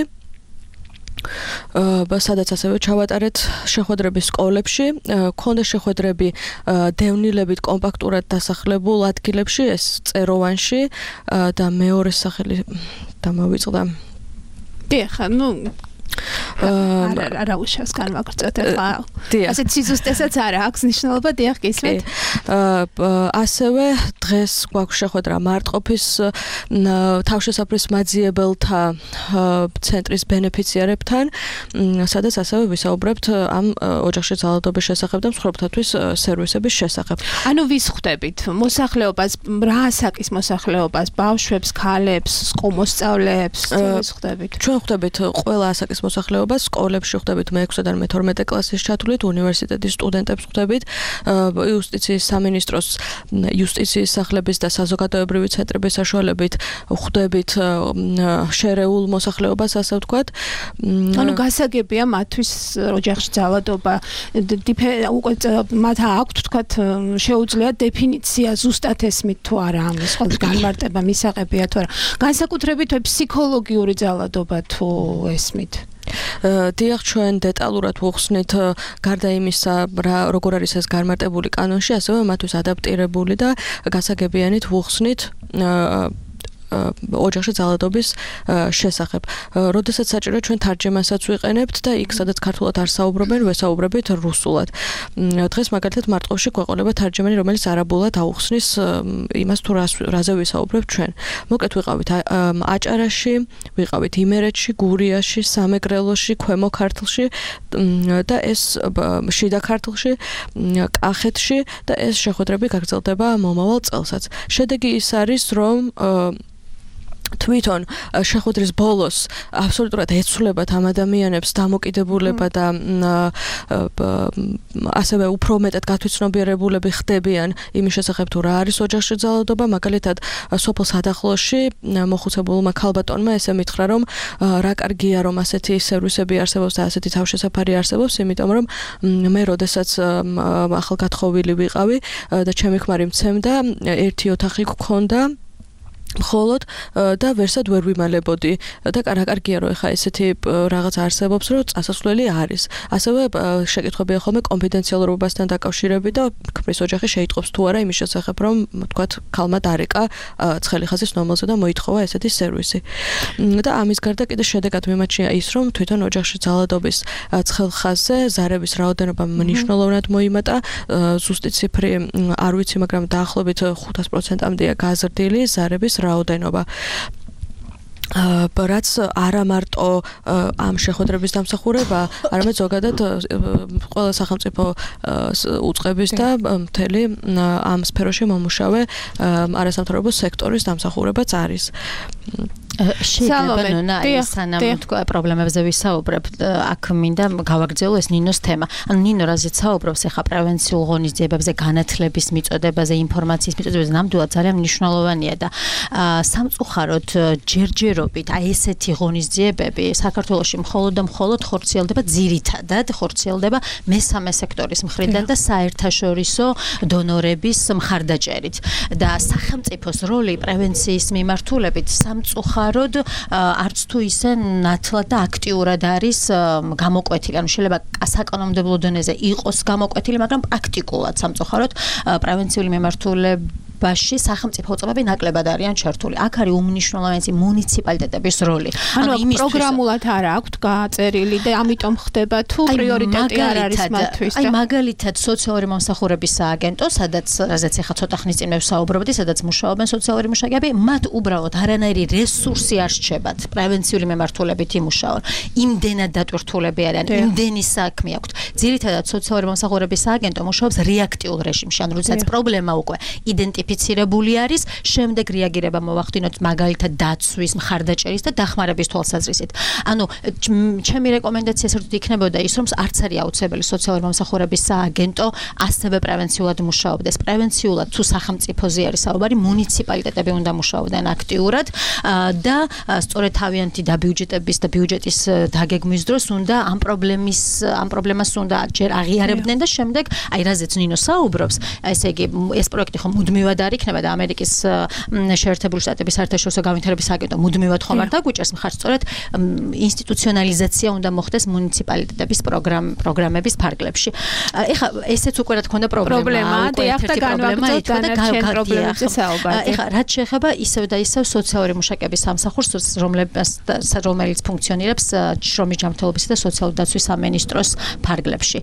[SPEAKER 6] სადაც ასევე ჩავატარეთ შეხვედრები სკოლებში, ქონდა შეხვედრები დევნილებით კომპაქტურად დასახლებულ ადგილებში, ეს წეროვანში და მეორე სახელი დამოვიწყდა.
[SPEAKER 3] დიახ, ნუ არა უშავს განვაგრძოთ ახლა. ასეთ სიზუსტესაც არა აქვს ნიშნულობა, დიახ, გისმენთ.
[SPEAKER 6] ასევე დღეს გვაქვს შეხვედრა მარტყოფის თავშესაფრის მაძიებელთა ცენტრის ბენეფიციარებთან, სადაც ასევე ვისაუბრებთ ამ ოჯახში ძალადობის შესახებ და მსხვერპლთათვის სერვისების შესახებ.
[SPEAKER 3] ანუ ვის ხვდებით? მოსახლეობას, რა ასაკის მოსახლეობას, ბავშვებს, ქალებს, მოსწავლეებს, ვის ხვდებით?
[SPEAKER 6] ჩვენ ხვდებით ყველა ასაკის მოსახლეობას, სკოლებში ხვდებით მეექვსე და მეთორმეტე კლასის ჩათვლით, უნივერსიტეტის სტუდენტებს ხვდებით, იუსტიციის სამინისტროს იუსტიციის სახლების და საზოგადოებრივი ცენტრების საშუალებით ხვდებით შერეულ მოსახლეობას, ასე ვთქვათ.
[SPEAKER 3] ანუ გასაგებია მათთვის ოჯახში ძალადობა, უკვე მათ აქვთ ვთქვათ შეუძლიათ დეფინიცია ზუსტად ესმით თუ არა ამის ყოველ განმარტება მისაღებია თუ არა. განსაკუთრებით ფსიქოლოგიური ძალადობა თუ ესმით.
[SPEAKER 6] დიახ, ჩვენ დეტალურად ვუხსნით გარდა იმისა, როგორ არის ეს განმარტებული კანონში, ასევე მათთვის ადაპტირებული და გასაგებიანით ვუხსნით ოჯახში ძალადობის შესახებ. როდესაც საჭირო ჩვენ თარჯემასაც ვიყენებთ და იქ სადაც ქართულად არ საუბრობენ, ვესაუბრებით რუსულად. დღეს მაგალითად მარტყოფში გვეყოლება თარჯემანი, რომელიც არაბულად აუხსნის იმას თუ რაზე ვისაუბრებთ ჩვენ. მოკეთ ვიყავით აჭარაში, ვიყავით იმერეთში, გურიაში, სამეგრელოში, ქვემო ქართლში და ეს შიდა ქართლში, კახეთში და ეს შეხვედრები გაგრძელდება მომავალ წელსაც. შედეგი ის არის, რომ თვითონ შეხვედრის ბოლოს აბსოლუტურად ეცვლებათ ამ ადამიანებს დამოკიდებულება და ასევე უფრო მეტად გათვითცნობიერებულები ხდებიან იმის შესახებ თუ რა არის ოჯახში ძალადობა. მაგალითად, სოფელ სადახლოში მოხუცებულმა ქალბატონმა ესე მითხრა, რომ რა კარგია, რომ ასეთი სერვისები არსებობს და ასეთი თავშესაფარი არსებობს, იმიტომ რომ მე როდესაც ახალგათხოვილი ვიყავი და ჩემი ქმარი მცემდა, ერთი ოთახი გქონდა მხოლოდ და ვერსად ვერ ვიმალებოდი და რა კარგია რომ ეხა ესეთი რაღაც არსებობს, რომ წასასვლელი არის. ასევე შეკითხვებია ხოლმე კონფიდენციალურობასთან დაკავშირებით და ქმრის ოჯახი შეიტყობს თუ არა იმის შესახებ, რომ თქვათ ქალმა დარეკა ცხელი ხაზის ნომელზე და მოითხოვა ესეთი სერვისი. და ამის გარდა კიდე შედეგად მიმაჩნია ის, რომ თვითონ ოჯახში ძალადობის ცხელ ხაზზე ზარების რაოდენობა მნიშვნელოვნად მოიმატა. ზუსტი ციფრი არ ვიცი, მაგრამ დაახლოებით ხუთას პროცენტამდეა გაზრდილი ზარების რაოდენობა. რაც არა მარტო ამ შეხვედრების დამსახურება, არამედ ზოგადად ყველა სახელმწიფო უწყების და მთელი ამ სფეროში მომუშავე არასამთავრობო სექტორის დამსახურებაც არის.
[SPEAKER 5] შეიძლება ნონა ის სანამ თქვა პრობლემებზე ვისაუბრებ აქ მინდა გავაგრძელო ეს ნინოს თემა. ანუ ნინო რაზეც საუბრობს ახლა პრევენციულ ღონისძიებებზე, განათლების მიწოდებაზე, ინფორმაციის მიწოდებაზე, ნამდვილად ძალიან მნიშვნელოვანია და სამწუხაროდ ჯერჯერობით აი ესეთი ღონისძიებები საქართველოში მხოლოდ და მხოლოდ ხორციელდება ძირითადად ხორციელდება მესამე სექტორის მხრიდან და საერთაშორისო დონორების მხარდაჭერით და სახელმწიფოს როლი პრევენციის მიმართულებით სამწუხაროდ არც თუ ისე ნათლად და აქტიურად არის გამოკვეთილი. ანუ შეიძლება საკანონმდებლო დონეზე იყოს გამოკვეთილი, მაგრამ პრაქტიკულად სამწუხაროდ პრევენციული მიმართულებით ბაში სახელმწიფო უწყებები ნაკლებად არიან ჩართული. აქ არის უმნიშვნელოვანესი მუნიციპალიტეტების როლი.
[SPEAKER 3] ანუ პროგრამულად არ აქვთ გაწერილი და ამიტომ ხდება თუ პრიორიტეტი არ არის მათთვის.
[SPEAKER 5] აი მაგალითად სოციალური მომსახურების სააგენტო, სადაც რაზეც ახლა ცოტა ხნის წინ მე ვსაუბრობდი, სადაც მუშაობენ სოციალური მუშაკები, მათ უბრალოდ არანაირი რესურსი არ რჩებათ პრევენციული მიმართულებით იმუშაონ. იმდენად დატვირთულები არიან, იმდენი საქმე აქვთ. ძირითადად სოციალური მომსახურების სააგენტო მუშაობს რეაქტიულ რეჟიმში, ანუ როდესაც პრობლემა უკვე იდენტიფიცირებული არის, შემდეგ რეაგირება მოვახდინოთ მაგალითად დაცვის, მხარდაჭერის და დახმარების თვალსაზრისით. ანუ ჩემი რეკომენდაცია საერთოდ იქნებოდა ის, რომ არც არის აუცილებელი სოციალური მომსახურების სააგენტო ასევე პრევენციულად მუშაობდეს. პრევენციულად თუ სახელმწიფოზე არის საუბარი, მუნიციპალიტეტები უნდა მუშაობდნენ აქტიურად და სწორედ თავიანთი დაბიუჯეტების და ბიუჯეტის დაგეგმვის დროს უნდა ამ პრობლემის ამ პრობლემას უნდა ჯერ აღიარებდნენ და შემდეგ აი რაზეც ნინო საუბრობს, ესე იგი ეს პროექტი ხომ მუდმივად არ იქნება და ამერიკის შეერთებული შტატების საერთაშორისო განვითარების სააგენტო მუდმივად ხომ არ დაგვიჭერს მხარს, სწორედ ინსტიტუციონალიზაცია უნდა მოხდეს მუნიციპალიტეტების პროგრამების ფარგლებში. ეხლა ესეც უკვე რა თქმა უნდა პრობლემაა,
[SPEAKER 3] და ახლა განვაგრძელოთ დანარჩენ პრობლემებზე საუბარი.
[SPEAKER 5] ეხლა რაც შეეხება ისევ და ისევ სოციალური მუშაკების სამსახურს, რომელიც ფუნქციონირებს შრომის ჯანმრთელობისა და სოციალური დაცვის სამინისტროს ფარგლებში.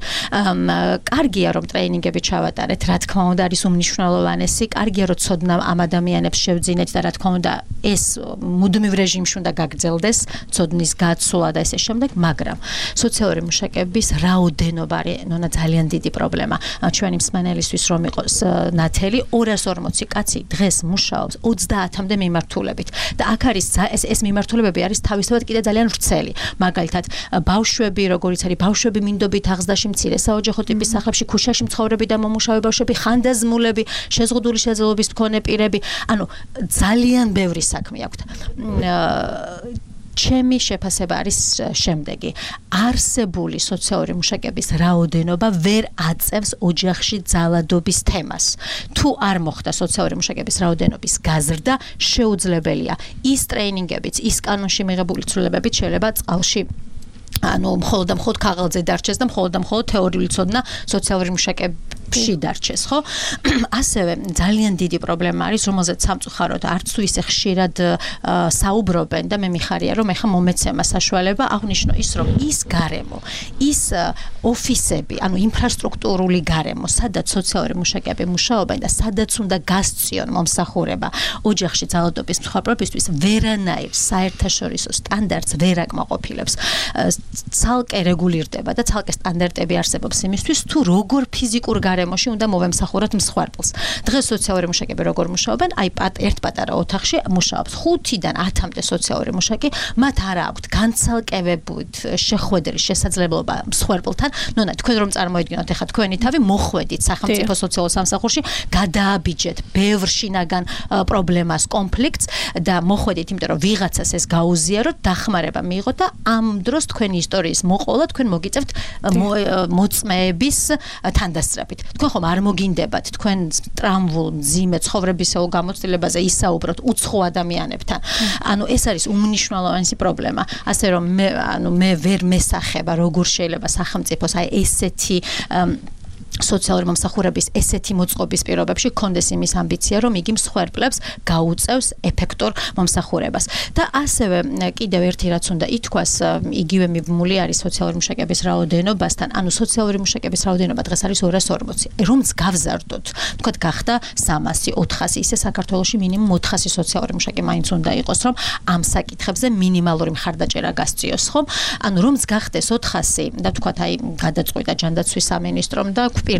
[SPEAKER 5] კარგია რომ ტრეინინგები ჩავატარეთ, რა თქმა უნდა არის უმნიშვნელოვანესი, კარგია რომ ცოდნა ამ ადამიანებს შევძინეთ და რა თქმა უნდა ეს მუდმივ რეჟიმში უნდა გაგრძელდეს, ცოდნის გაცვლა და ესე შემდეგ, მაგრამ სოციალური მუშაკების რაოდენობა არის ნონა ძალიან დიდი პრობლემა. ჩვენი მსმენელისთვის რომ იყოს ნათელი, ორას ორმოცი კაცი დღეს მუშაობს ოცდაათამდე მიმართულებით და აქ არის ეს ეს მიმართულებები არის თავისთავად კიდე ძალიან ვრცელი. მაგალითად, ბავშვები, როგორიც არის ბავშვები მინდობით აღზრდაში მცირე საოჯახო ტიპის სახლებში, ქუჩაში მცხოვრები და მომუშავე ბავშვები, ხანდაზმულები, შეზღუდული შეძლებლობის მქონე პირები, ანუ ძალიან ბევრი საქმე აქვთ. ჩემი შეფასება არის შემდეგი. არსებული სოციალური მუშაკების რაოდენობა ვერ აწევს ოჯახში ძალადობის თემას. თუ არ მოხდა სოციალური მუშაკების რაოდენობის გაზრდა, შეუძლებელია ის ტრეინინგებიც, ის კანონში მიღებული ცვლილებებით შეიძლება წყალში ანუ მხოლოდ და მხოლოდ ქაღალდზე დარჩეს და მხოლოდ და მხოლოდ თეორიული ცოდნა სოციალური მუშაკებში დარჩეს, ხო? ასევე ძალიან დიდი პრობლემა არის, რომელზეც სამწუხაროდ არც თუ ისე ხშირად საუბრობენ და მე მიხარია, რომ ეხა მომეცემა საშუალება აღნიშნო ის, რომ ის გარემო, ის ოფისები, ანუ ინფრასტრუქტურული გარემო, სადაც სოციალური მუშაკები მუშაობენ და სადაც უნდა გასწიონ მომსახურება ოჯახში ძალადობის მსხვერპლებისთვის, ვერანაირ საერთაშორისო სტანდარტს ვერ აკმაყოფილებს. ცალკე რეგულირდება და ცალკე სტანდარტები არსებობს იმისთვის, თუ როგორ ფიზიკურ გარემოში უნდა მოვემსახუროთ მსხვერპლს. დღეს სოციალური მუშაკები როგორ მუშაობენ? აი ერთ პატარა ოთახში მუშაობს ხუთიდან ათამდე სოციალური მუშაკი, მათ არ აქვთ განცალკევებით შეხვედრის შესაძლებლობა მსხვერპლთან. ნონა, თქვენ რომ წარმოიდგინოთ, ეხლა თქვენი თავი მოხვედით სახელმწიფო სოციალურ სამსახურში, გადააბიჯეთ ბევრ შინაგან პრობლემას, კონფლიქტს და მოხვედით, იმიტომ რომ ვიღაცას ეს გაუზიაროთ, დახმარება მიიღოთ და ამ დროს თქვენი ისტორიის მოყოლა თქვენ მოგიწევთ მოწმეების თანდასწრებით. თქვენ ხომ არ მოგინდებათ თქვენ ტრამვულ მძიმე ცხოვრებისეულ გამოცდილებაზე ისაუბროთ უცხო ადამიანებთან. ანუ ეს არის უმნიშვნელოვანესი პრობლემა. ასე რომ მე ანუ მე ვერ მესახება როგორ შეიძლება სახელმწიფოს აი ესეთი სოციალური მომსახურების ესეთი მოწყობის პირობებში კონდეს იმის ამბიცია, რომ იგი მსხვერპლებს გაუწევს ეფექტურ მომსახურებას. და ასევე კიდევ ერთი რაც უნდა ითქვას, იგივე მიბმული არის სოციალური მუშაკების რაოდენობასთან. ანუ სოციალური მუშაკების რაოდენობა დღეს არის ორას ორმოცი. რომც გავზარდოთ, თქვათ გახდა სამასი, ოთხასი, ისე საქართველოში მინიმუმ ოთხასი სოციალური მუშაკი მაინც უნდა იყოს, რომ ამ საკითხებზე მინიმალური მხარდაჭერა გასწიოს, ხომ? ანუ რომც გახდეს ოთხასი და თქვათ აი გადაწყვიტა ჯანდაცვის სამინისტრომ და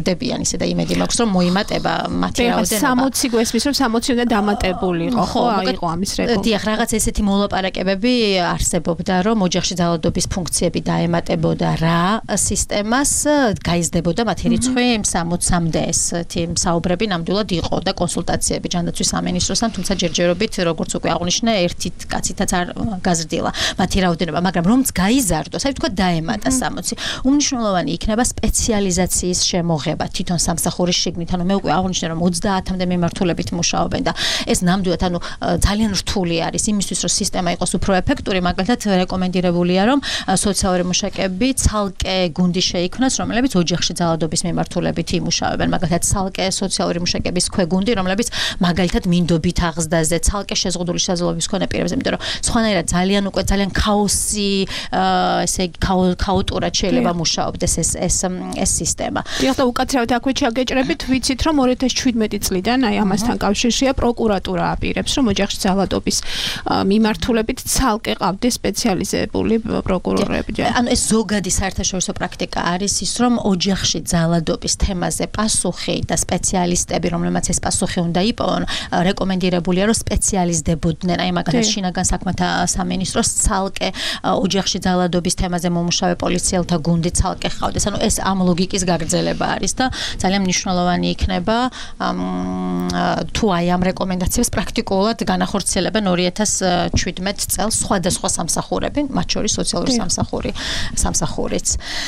[SPEAKER 5] გრდებიან ისე და იმედი მაქვს რომ მოიმატება მათი რაოდენობა.
[SPEAKER 3] სამოცი გვესმის რომ სამოცი უნდა დამატებული იყო, ხო, იყო ამის რეგულა.
[SPEAKER 5] დიახ, რაღაც ესეთი მოლაპარაკებები არსებობდა, რომ ოჯახში ძალადობის ფუნქციები დაემატებოდა რა სისტემას, გაიზრდებოდა მათი რიცხვი სამოცამდე ესეთი საუბრები ნამდვილად იყო და კონსულტაციები ჯანდაცვის სამინისტროსთან, თუმცა ჯერჯერობით როგორც უკვე აღნიშნე, ერთით კაცითაც არ გაზრდილა მათი რაოდენობა, მაგრამ რომც გაიზარდოს, აი თქვა დაემატა სამოცი. უმნიშვნელოვანი იქნება სპეციალიზაციის შემოღება თვითონ სამსახურის შიგნით, ანუ მე უკვე აღნიშნე რომ ოცდაათამდე მიმართულებით მუშაობენ და ეს ნამდვილად ანუ ძალიან რთული არის იმისთვის რომ სისტემა იყოს უფრო ეფექტური, მაგალითად რეკომენდირებულია რომ სოციალური მუშაკები ცალკე გუნდი შეიქმნას, რომლებიც ოჯახში ძალადობის მიმართულებით იმუშავებენ, მაგალითად ცალკე სოციალური მუშაკების ქვეგუნდი, რომლებიც მაგალითად მინდობით აღზრდაზე, ცალკე შეზღუდული შესაძლებლობის მქონე პირებზე, იმიტომ რომ სხვანაირად ძალიან უკვე ძალიან ქაოსი, ესე იგი ქაოტურად შეიძლება მუშაობდეს ეს ეს ეს სისტემა.
[SPEAKER 3] დიახ და უკაცრავად აქვე ჩაგეჭრებით, ვიცით რომ ორი ათას შვიდმეტი წლიდან აი ამასთან კავშირშია პროკურატურა აპირებს რომ ოჯახში ძალადობის მიმართულებით ცალკე ყავდეს სპეციალიზებული პროკურორები.
[SPEAKER 5] ანუ ეს ზოგადი საერთაშორისო პრაქტიკა არის ის რომ ოჯახში ძალადობის თემაზე პასუხი და სპეციალისტები, რომლებმაც ეს პასუხი უნდა იპოვონ, რეკომენდირებულია რომ სპეციალიზდებოდნენ. აი მაგალითად შინაგან საქმეთა სამინისტროს ცალკე ოჯახში ძალადობის თემაზე მომუშავე პოლიციელთა გუნდი ცალკე ხავდეს. ანუ ეს ამ ლოგიკის გაგრძელება არის და ძალიან მნიშვნელოვანი იქნება თუ აი ამ რეკომენდაციებს პრაქტიკულად განახორციელებენ ორი ათას შვიდმეტი წელს სხვადასხვა სამსახურები, მათ შორის სოციალური სამსახური, სამსახურიც.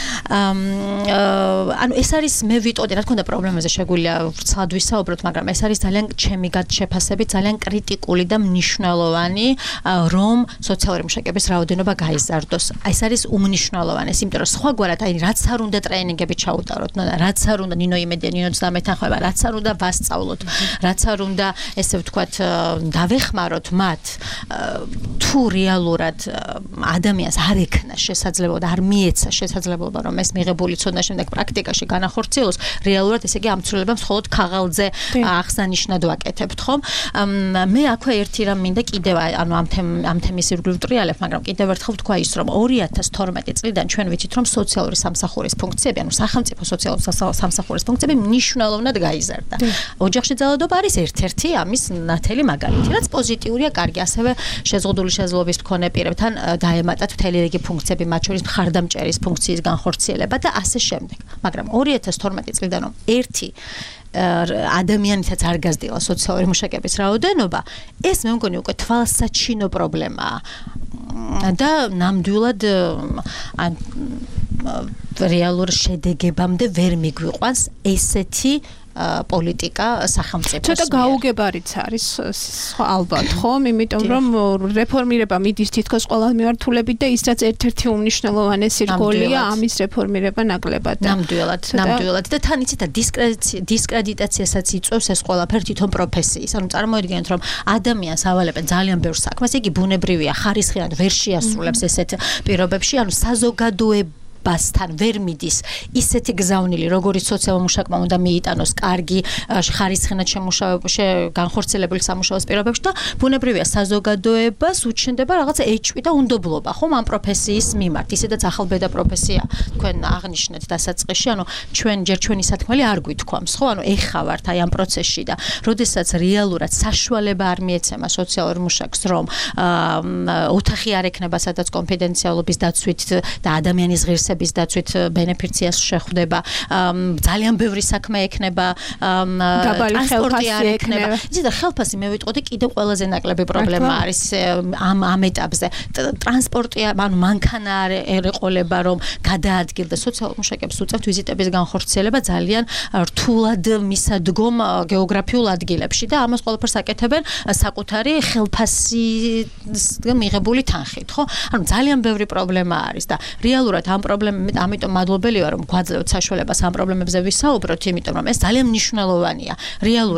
[SPEAKER 5] ანუ ეს არის მე ვიტყოდი, რა თქმა უნდა პრობლემაზე შეგვიძლია ვრცლად ვისაუბროთ, მაგრამ ეს არის ძალიან ჩემი შეფასებით ძალიან კრიტიკული და მნიშვნელოვანი რომ სოციალური მუშაკების რაოდენობა გაიზარდოს. ეს არის უმნიშვნელოვანესი, იმიტომ რომ სხვაგვარად აი რაც არ უნდა ტრეინინგები ჩაუტაროთ, რაც არ უნდა ნინო იმედია ნინოც დამეთანხმება, რაც არ უნდა ვასწავლოთ, რაც არ უნდა ესე ვთქვათ დავეხმაროთ მათ, თუ რეალურად ადამიანს არ ექნა შესაძლებლობა და არ მიეცა შესაძლებლობა რომ ეს მიღებული ცოდნა შემდეგ პრაქტიკაში განახორციელოს, რეალურად ესე იგი ამ ცვლილებებს მხოლოდ ქაღალდზე აღსანიშნად ვაკეთებთ, ხომ? მე აქვე ერთი რამ მინდა კიდევ ანუ ამ თემ ამ თემის ირგვლივ ვტრიალებ, მაგრამ კიდევ ერთხელ ვთქვა ის რომ ორი ათას თორმეტი წლიდან ჩვენ ვიცით რომ სოციალური სამსახურის ფუნქციები, ანუ სახელმწიფო სოციალური სამსახურის ფუნქციები მნიშვნელოვნად გაიზარდა. ოჯახში ძალადობა არის ერთ-ერთი ამის ნათელი მაგალითი, რაც პოზიტიურია, კარგი, ასევე შეზღუდული შესაძლებლობის მქონე პირებთან დაემატათ მთელი რიგი ფუნქციები, მათ შორის მხარდამჭერის ფუნქციის განხორციელება და ასე შემდეგ. მაგრამ ორი ათას თორმეტი წლიდან რომ ერთი ადამიანითაც არ გაზრდილა სოციალური მუშაკების რაოდენობა, ეს მე მგონი უკვე თვალსაჩინო პრობლემაა. და ნამდვილად რეალურ შედეგებამდე ვერ მიგვიყვანს ესეთი პოლიტიკა სახელმწიფოს.
[SPEAKER 3] ცოტა გაუგებარიც არის ალბათ, ხომ? იმიტომ რომ რეფორმირება მიდის თითქოს ყველა მიმართულებით და ის რაც ერთ-ერთი უმნიშვნელოვანესი რგოლია ამის რეფორმირება ნაკლებად.
[SPEAKER 5] ნამდვილად, ნამდვილად და თან იცით დისკრედიტაციასაც იწვევს ეს ყველაფერი თვითონ პროფესიის. ანუ წარმოიდგინეთ რომ ადამიანს ავალებენ ძალიან ბევრ საქმეს, იგი ბუნებრივია, ხარისხიან ვერ შეასრულებს ესეთ პირობებში, ანუ საზოგადოება ბასთან ვერ მიდის ისეთი გზავნილი, როგორც სოციალურ მუშაკმა უნდა მიიტანოს კარგი ხარისხენად შემუშავებაში განხორციელებული სამუშაოს პირობებში და ბუნებრივია საზოგადოებას უჩნდება რაღაც ეჭვი და უნდობლობა, ხომ ამ პროფესიის მიმართ, ისედაც ახალბედა პროფესია თქვენ აღნიშნეთ დასაწყისში, ანუ ჩვენ ჯერ ჩვენი სათქმელი არ გვითქვამს, ხო, ანუ ეხა ვართ აი ამ პროცესში და როდესაც რეალურად საშუალება არ მიეცემა სოციალურ მუშაკს, რომ ოთახი არ ექნება, სადაც კონფიდენციალობის დაცვით და ადამიანის ღირსების bis დაცვით ბენეფიციას შეხვდება, ძალიან ბევრი საქმე ექნება, ტრანსპორტი არ ექნება. იცით, ხელფასი მე ვიტყოდი კიდევ ყველაზე ნაკლები პრობლემა არის ამ ამ ეტაპზე. ტრანსპორტი, ანუ მანქანა არ ეყოლება, რომ გადაადგილდეს სოციალურ მუშაკებს უწევთ ვიზიტების განხორციელება ძალიან რთულად მისადგომ გეოგრაფიულ ადგილებში და ამას ყველაფერს აკეთებენ საკუთარი ხელფასი მიღებული თანხით, ხო? ანუ ძალიან ბევრი პრობლემა არის და რეალურად ამ პრობლემ ამიტომ მადლობელია რომ გვაძლევთ საშუალებას ამ პრობლემებზე ვისაუბროთ, იმიტომ რომ ეს ძალიან მნიშვნელოვანია. რეალურად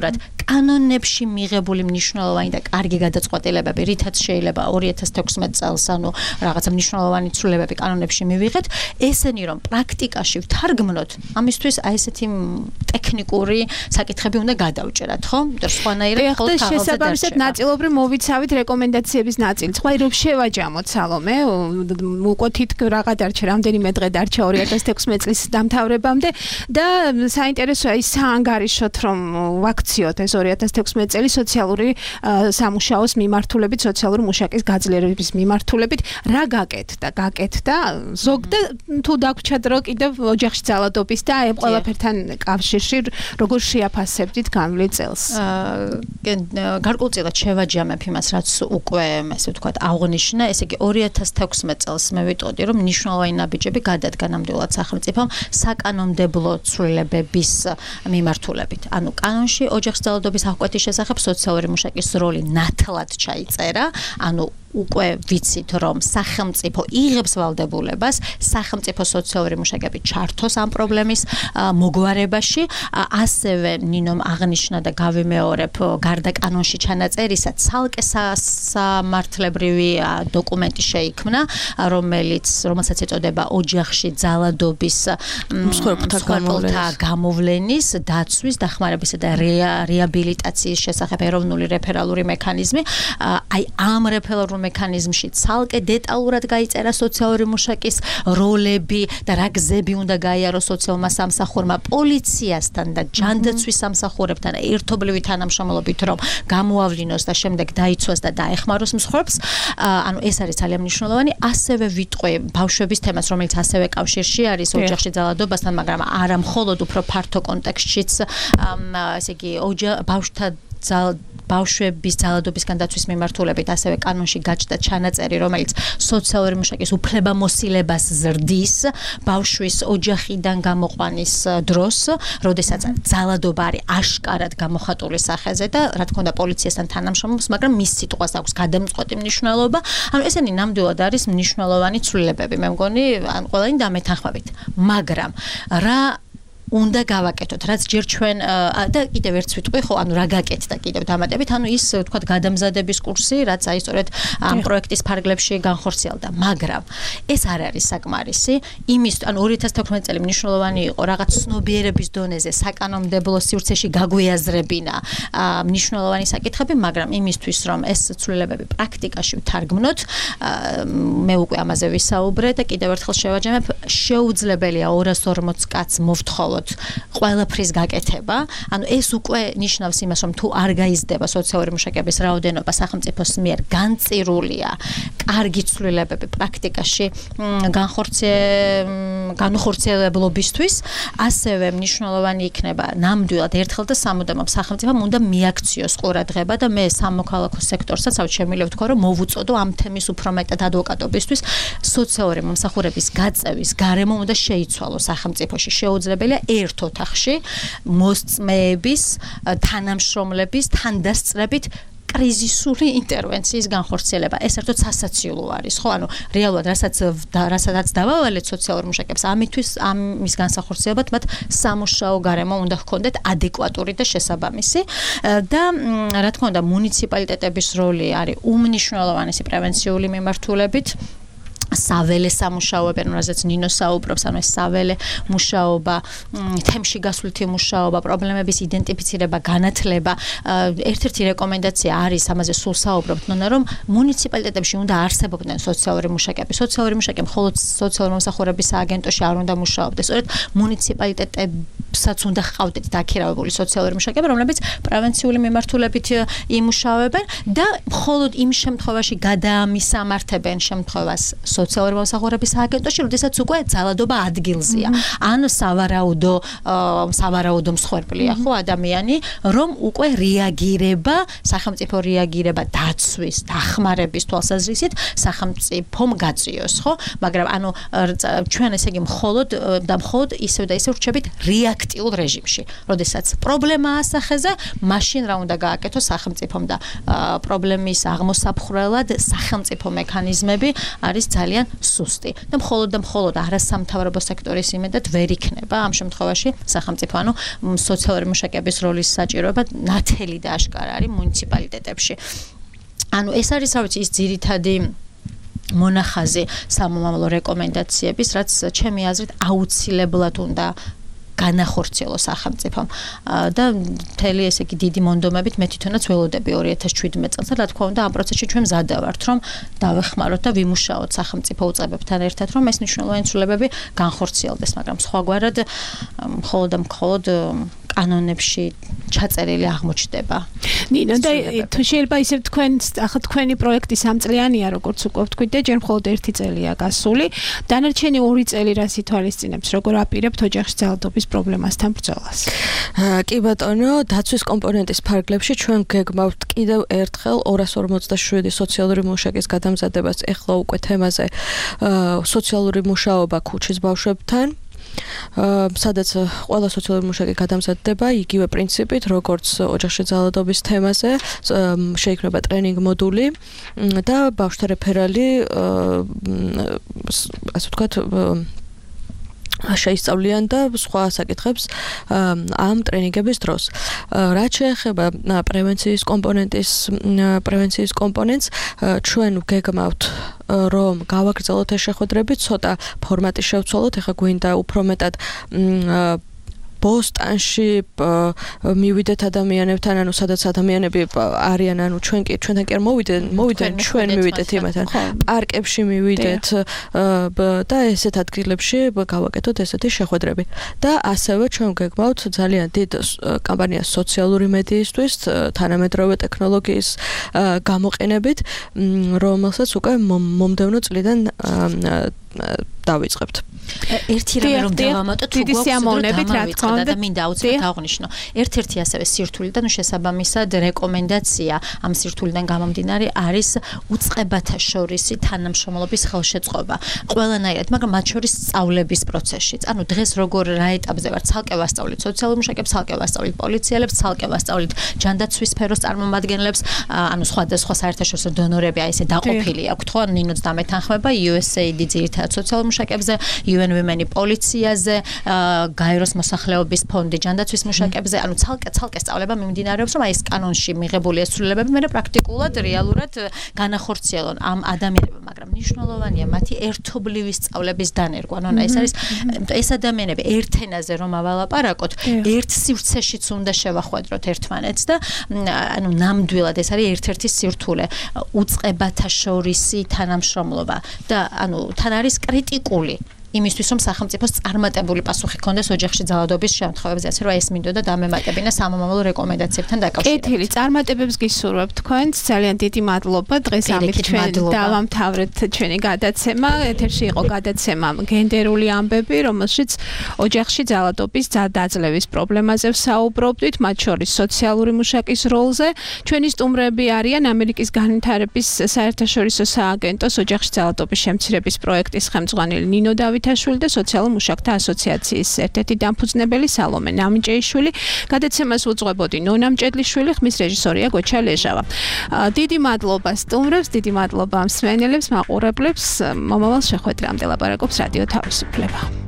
[SPEAKER 5] კანონებში მიღებული მნიშვნელოვანი და კარგი გადაწყვეტილებები, რითაც შეიძლება ორი ათას თექვსმეტ წელს ანუ რაღაცა მნიშვნელოვანი ცვლილებები კანონებში მივიღეთ, ესენი რომ პრაქტიკაში ვთარგმნოთ, ამისთვის აი ესეთი ტექნიკური საკითხები უნდა გადავჭერათ, ხო? იმიტომ რომ სხვანაირად ხოლმე
[SPEAKER 3] ხალხს შესაბამისად ნაწილობრივ მოვიცავით რეკომენდაციების ნაწილს. ხო, რომ შევაჯამოთ სალომე, უკვე თითქ რაღა დარჩა, რამდენიმე დღე დარჩა ორი ათას თექვსმეტ წლის დამთავრებამდე და საინტერესოა ის საანგარიშოთ რომ ვაქციოთ ეს ორი ათას თექვსმეტ წელი სოციალური სამუშაოს მიმართულებით, სოციალური მუშაკის გაძლიერების მიმართულებით რა გაკეთდა, გაკეთდა ზოგდა თუ დაგვრჩათ რომ კიდევ ოჯახში ძალადობის და აი ყველაფერთან კავშირში როგორ შეაფასებდით განვლილ წელს?
[SPEAKER 5] გარკვეულწილად შევაჯამებ იმას, რაც უკვე, ესე ვთქვათ, აღნიშნა, ესე იგი ორი ათას თექვსმეტ წელს მე ვიტყოდი, რომ მნიშვნელოვანი ნაბიჯები გადადგა ნამდვილად სახელმწიფომ საკანონმდებლო ცვლილებების მიმართულებით. ანუ კანონში ოჯახის ძალადობის აღკვეთის შესახებ სოციალური მუშაკის როლი ნათლად ჩაიწერა, ანუ უკვე ვიცით რომ სახელმწიფო იღებს ვალდებულებას სახელმწიფო სოციალური მუშაკები ჩართოს ამ პრობლემის მოგვარებაში, ასევე ნინომ აღნიშნა და გავიმეორებ გარდა კანონში ჩანაწერისა ცალკე სამართლებრივი დოკუმენტი შეიქმნა, რომელიც რომელსაც ეწოდება ოჯახში ძალადობის მსხვერპლთა გამოვლენის, დაცვის, დახმარებისა და რეაბილიტაციის შესახებ ეროვნული რეფერალური მექანიზმი. აი ამ რეფერალურ მექანიზმში ცალკე დეტალურად გაიწერა სოციალური მუშაკის როლები და რა გზები უნდა გაიაროს სოციალურმა სამსახურმა პოლიციასთან და ჯანდაცვის სამსახურებთან ერთობლივი თანამშრომლობით რომ გამოავლინოს და შემდეგ დაიცვას და დაეხმაროს მსხვერპლს. ანუ ეს არის ძალიან მნიშვნელოვანი. ასევე ვიტყვი ბავშვების თემას, რომელიც ასევე კავშირში არის ოჯახში ძალადობასთან, მაგრამ არა მხოლოდ უფრო ფართო კონტექსტშიც, ესე იგი ბავშვთა ბავშვების ძალადობისგან დაცვის მიმართულებით ასევე კანონში გაჩნდა ჩანაწერი, რომელიც სოციალური მუშაკის უფლებამოსილებას ზრდის ბავშვის ოჯახიდან გამოყვანის დროს, როდესაც ძალადობა არის აშკარად გამოხატული სახეზე და რა თქმა უნდა პოლიციასთან თანამშრომლობს, მაგრამ მის სიტყვას აქვს გადამწყვეტი მნიშვნელობა. ანუ ესენი ნამდვილად არის მნიშვნელოვანი ცვლილებები, მე მგონი, ან ყველანი დამეთანხმებით. მაგრამ რა უნდა გავაკეთოთ, რაც ჯერ ჩვენ და კიდევ ერთს ვიტყვი, ხო, ანუ რა გაკეთდა კიდევ დამატებით, ანუ ის ვთქვათ გადამზადების კურსი, რაც აი სწორედ ამ პროექტის ფარგლებში განხორციელდა, მაგრამ ეს არ არის საკმარისი. იმის, ანუ ორი ათას თექვსმეტ წელი მნიშვნელოვანი იყო რაღაც ცნობიერების დონეზე საკანონმდებლო სივრცეში გაგვიაზრებინა მნიშვნელოვანი საკითხები, მაგრამ იმისთვის, რომ ეს ცვლილებები პრაქტიკაში ვთარგმნოთ, მე უკვე ამაზე ვისაუბრე და კიდევ ერთხელ შევაჯამებ, შეუძლებელია ორას ორმოც კაცს მოვთხოვოთ ყველაფრის გაკეთება, ანუ ეს უკვე ნიშნავს იმას, რომ თუ არ გაიზრდება სოციალური მუშაკების რაოდენობა სახელმწიფოს მიერ განწირულია კარგი ცვლილებები პრაქტიკაში განხორციელებლობისთვის, ასევე მნიშვნელოვანი იქნება ნამდვილად ერთხელ და სამუდამოდ სახელმწიფომ უნდა მიაქციოს ყურადღება და მე სამოქალაქო სექტორსაც ავ შემიძლია ვთქვა, რომ მოვუწოდო ამ თემის უფრო მეტად ადვოკატობისთვის, სოციალური მომსახურების გაწევის გარემო უნდა შეიცვალოს სახელმწიფოში, შეუძლებელია ერთ ოთახში მოსწმეების, თანამშრომლების თანდასწრებით კრიზისური ინტერვენციის განხორციელება. ეს ერთოდ სასაცილო არის, ხო? ანუ რეალურად რასაც რასაც დავავალეთ სოციალურ მუშაკებს, ამისთვის ამის განსახორციელებად მათ სამუშაო გარემო უნდა ჰქონდეთ ადეკვატური და შესაბამისი და რა თქმა უნდა მუნიციპალიტეტების როლი არის უმნიშვნელოვანესი პრევენციული მიმართულებით. საველე სამუშაოები, რომელზეც ნინო საუბრობს, ანუ ეს საველე მუშაობა, თემში გასვლითი მუშაობა, პრობლემების იდენტიფიცირება, განათლება. ერთ-ერთი რეკომენდაცია არის, ამაზე სულ საუბრობთ, ნონა, რომ მუნიციპალიტეტებში უნდა არსებობდნენ სოციალური მუშაკები. სოციალური მუშაკი მხოლოდ სოციალური მომსახურების სააგენტოში არ უნდა მუშაობდეს. სწორედ მუნიციპალიტეტებსაც უნდა ჰყავდეთ დაქირავებული სოციალური მუშაკები, რომლებიც პრევენციული მიმართულებით იმუშავებენ და მხოლოდ იმ შემთხვევაში გადაამისამართებენ შემთხვევას სოციალური მომსახურების სააგენტოში, როდესაც უკვე ძალადობა ადგილზეა. ან სავარაუდო სავარაუდო მსხვერპლია, ხო, ადამიანი, რომ უკვე რეაგირება, სახელმწიფო რეაგირება დაცვის, დახმარების თვალსაზრისით სახელმწიფომ გაწიოს, ხო? მაგრამ ანუ ჩვენ ესე იგი მხოლოდ და მხოლოდ ისევ და ისევ რჩებით რეაქტიულ რეჟიმში. როდესაც პრობლემაა სახეზე, მაშინ რა უნდა გააკეთოს სახელმწიფომ და პრობლემის აღმოსაფხრელად სახელმწიფო მექანიზმები არის ძალიან სუსტი და მხოლოდ და მხოლოდ არასამთავრობო სექტორის იმედად ვერ იქნება ამ შემთხვევაში სახელმწიფო, ანუ სოციალური მუშაკების როლის საჭიროება ნათელი და აშკარა არის მუნიციპალიტეტებში. ანუ ეს არის რა ვიცი ის ძირითადი მონახაზი სამომავლო რეკომენდაციების, რაც ჩემი აზრით აუცილებლად უნდა განახორციელოს სახელმწიფომ და მთელი ესე იგი დიდი მონდომებით მე თვითონაც ველოდები ორი ათას შვიდმეტ წელს და რა თქმა უნდა ამ პროცესში ჩვენ მზადა ვართ რომ დავეხმაროთ და ვიმუშაოთ სახელმწიფო უწყებებთან ერთად რომ ეს მნიშვნელოვანი ცვლილებები განხორციელდეს, მაგრამ სხვაგვარად მხოლოდ და მხოლოდ კანონებში ჩაწერილი აღმოჩნდება.
[SPEAKER 3] ნინო და თუ შეიძლება ისე თქვენ ახლა თქვენი პროექტი სამწლიანია როგორც უკვე ვთქვით და ჯერ მხოლოდ ერთი წელია გასული. დანარჩენი ორი წელი რას ითვალისწინებს, როგორ აპირებთ ოჯახში ძალადობის პრობლემასთან ბრძოლას?
[SPEAKER 6] კი ბატონო, დაცვის კომპონენტის ფარგლებში ჩვენ გეგმავთ კიდევ ერთხელ ორას ორმოცდაშვიდი სოციალური მუშაკის გადამზადებას ეხლა უკვე თემაზე სოციალური მუშაობა ქუჩის ბავშვებთან. სადაც ყველა სოციალური მუშაკი გადამზადდება იგივე პრინციპით, როგორც ოჯახში ძალადობის თემაზე, შეიქმნება ტრენინგ მოდული და ბავშვთა რეფერალი, ასე ვთქვათ, შეისწავლიან და სხვა საკითხებს ამ ტრენინგების დროს. რაც შეეხება პრევენციის კომპონენტის პრევენციის კომპონენტს, ჩვენ გეგმავთ რომ გავაგრძელოთ ეს შეხვედრები, ცოტა ფორმატი შევცვალოთ, ეხლა გვინდა უფრო მეტად ბოსტანში მივიდეთ ადამიანებთან, ანუ სადაც ადამიანები არიან, ანუ ჩვენ კი ჩვენთან კი არ მოვიდეთ, მოვიდეთ ჩვენ მივიდეთ იმათთან, პარკებში მივიდეთ და ესეთ ადგილებში გავაკეთოთ ესეთი შეხვედრები. და ასევე ჩვენ გეგმავთ ძალიან დიდ კამპანიას სოციალური მედიისთვის, თანამედროვე ტექნოლოგიის გამოყენებით, რომელსაც უკვე მომდევნო წლიდან დავიწყებთ.
[SPEAKER 5] ერთი რამე რომ დავამატოთ,
[SPEAKER 3] დიდი სიამოვნებით რა თქმა უნდა
[SPEAKER 5] და მინდა აუცილებლად დავაღნიშნო. ერთ-ერთი ასევე სირთული და ნუ შესაბამისად რეკომენდაცია ამ სირთულიდან გამომდინარე არის უწყებათა შორისი თანამშრომლობის ხელშეწყობა. ყველანაირად, მაგრამ მათ შორის სწავლების პროცესშიც. ანუ დღეს როგორ რა ეტაპზე ვარ, ცალკე ვასწავლით სოციალურ მუშაკებს, ცალკე ვასწავლით პოლიციელებს, ცალკე ვასწავლით ჯანდაცვის სფეროს წარმომადგენლებს, ანუ სხვადასხვა საერთაშორისო დონორები აი ესე დაყოფილი აქვთ, ხო? ნინოც დამეთანხმება იუ ეს ეი დი ძირითადად სოციალურ მუშაკებზე, იუ εν ვიმენი პოლიციაზე, გაეროს მოსახლეობის ფონდი ჯანდაცვის მუშაკებზე, ანუ ცალკე ცალკე სწავლება მიმდინარეობს, რომ აი ეს კანონში მიღებული ეს ცვლილებები მე პრაქტიკულად რეალურად განახორციელონ ამ ადამიანებმა, მაგრამ მნიშვნელოვანია მათი ერთობლივი სწავლების დანერგვა. ანუ ეს არის ეს ადამიანები ერთ ენაზე რომ ავალაპარაკოთ, ერთ სივრცეშიც უნდა შევახვედროთ ერთმანეთს და ანუ ნამდვილად ეს არის ერთ-ერთი სირთულე უწყებათა შორისი თანამშრომლობა და ანუ თან არის კრიტიკული იმისთვის რომ სახელმწიფოს წარმატებული პასუხი ჰქონდეს ოჯახში ძალადობის შემთხვევებზე, ასე რომ ეს მინდოდა დამემატებინა სამომავლო რეკომენდაციებთან დაკავშირებით.
[SPEAKER 3] კეთილი, წარმატებებს გისურვებთ თქვენც, ძალიან დიდი მადლობა. დღეს ამით ჩვენ დავამთავრეთ ჩვენი გადაცემა. ეთერში იყო გადაცემა გენდერული ამბები, რომელშიც ოჯახში ძალადობის დაძლევის პრობლემაზე ვსაუბრობდით, მათ შორის სოციალური მუშაკის როლზე. ჩვენი სტუმრები არიან ამერიკის განვითარების საერთაშორისო სააგენტოს ოჯახში ძალადობის შემცირების პროექტის ხელმძღვანელი ნინო დავით და სოციალურ მუშაკთა ასოციაციის ერთ-ერთი დამფუძნებელი სალომე ნამიჭეიშვილი. გადაცემას უძღვებოდი ნონა მჭედლიშვილი, ხმის რეჟისორია გოჩა ლეჟავა. დიდი მადლობა სტუმრებს, დიდი მადლობა მსმენელებს, მაყურებლებს. მომავალ შეხვედრამდე ლაპარაკობს რადიო თავისუფლება.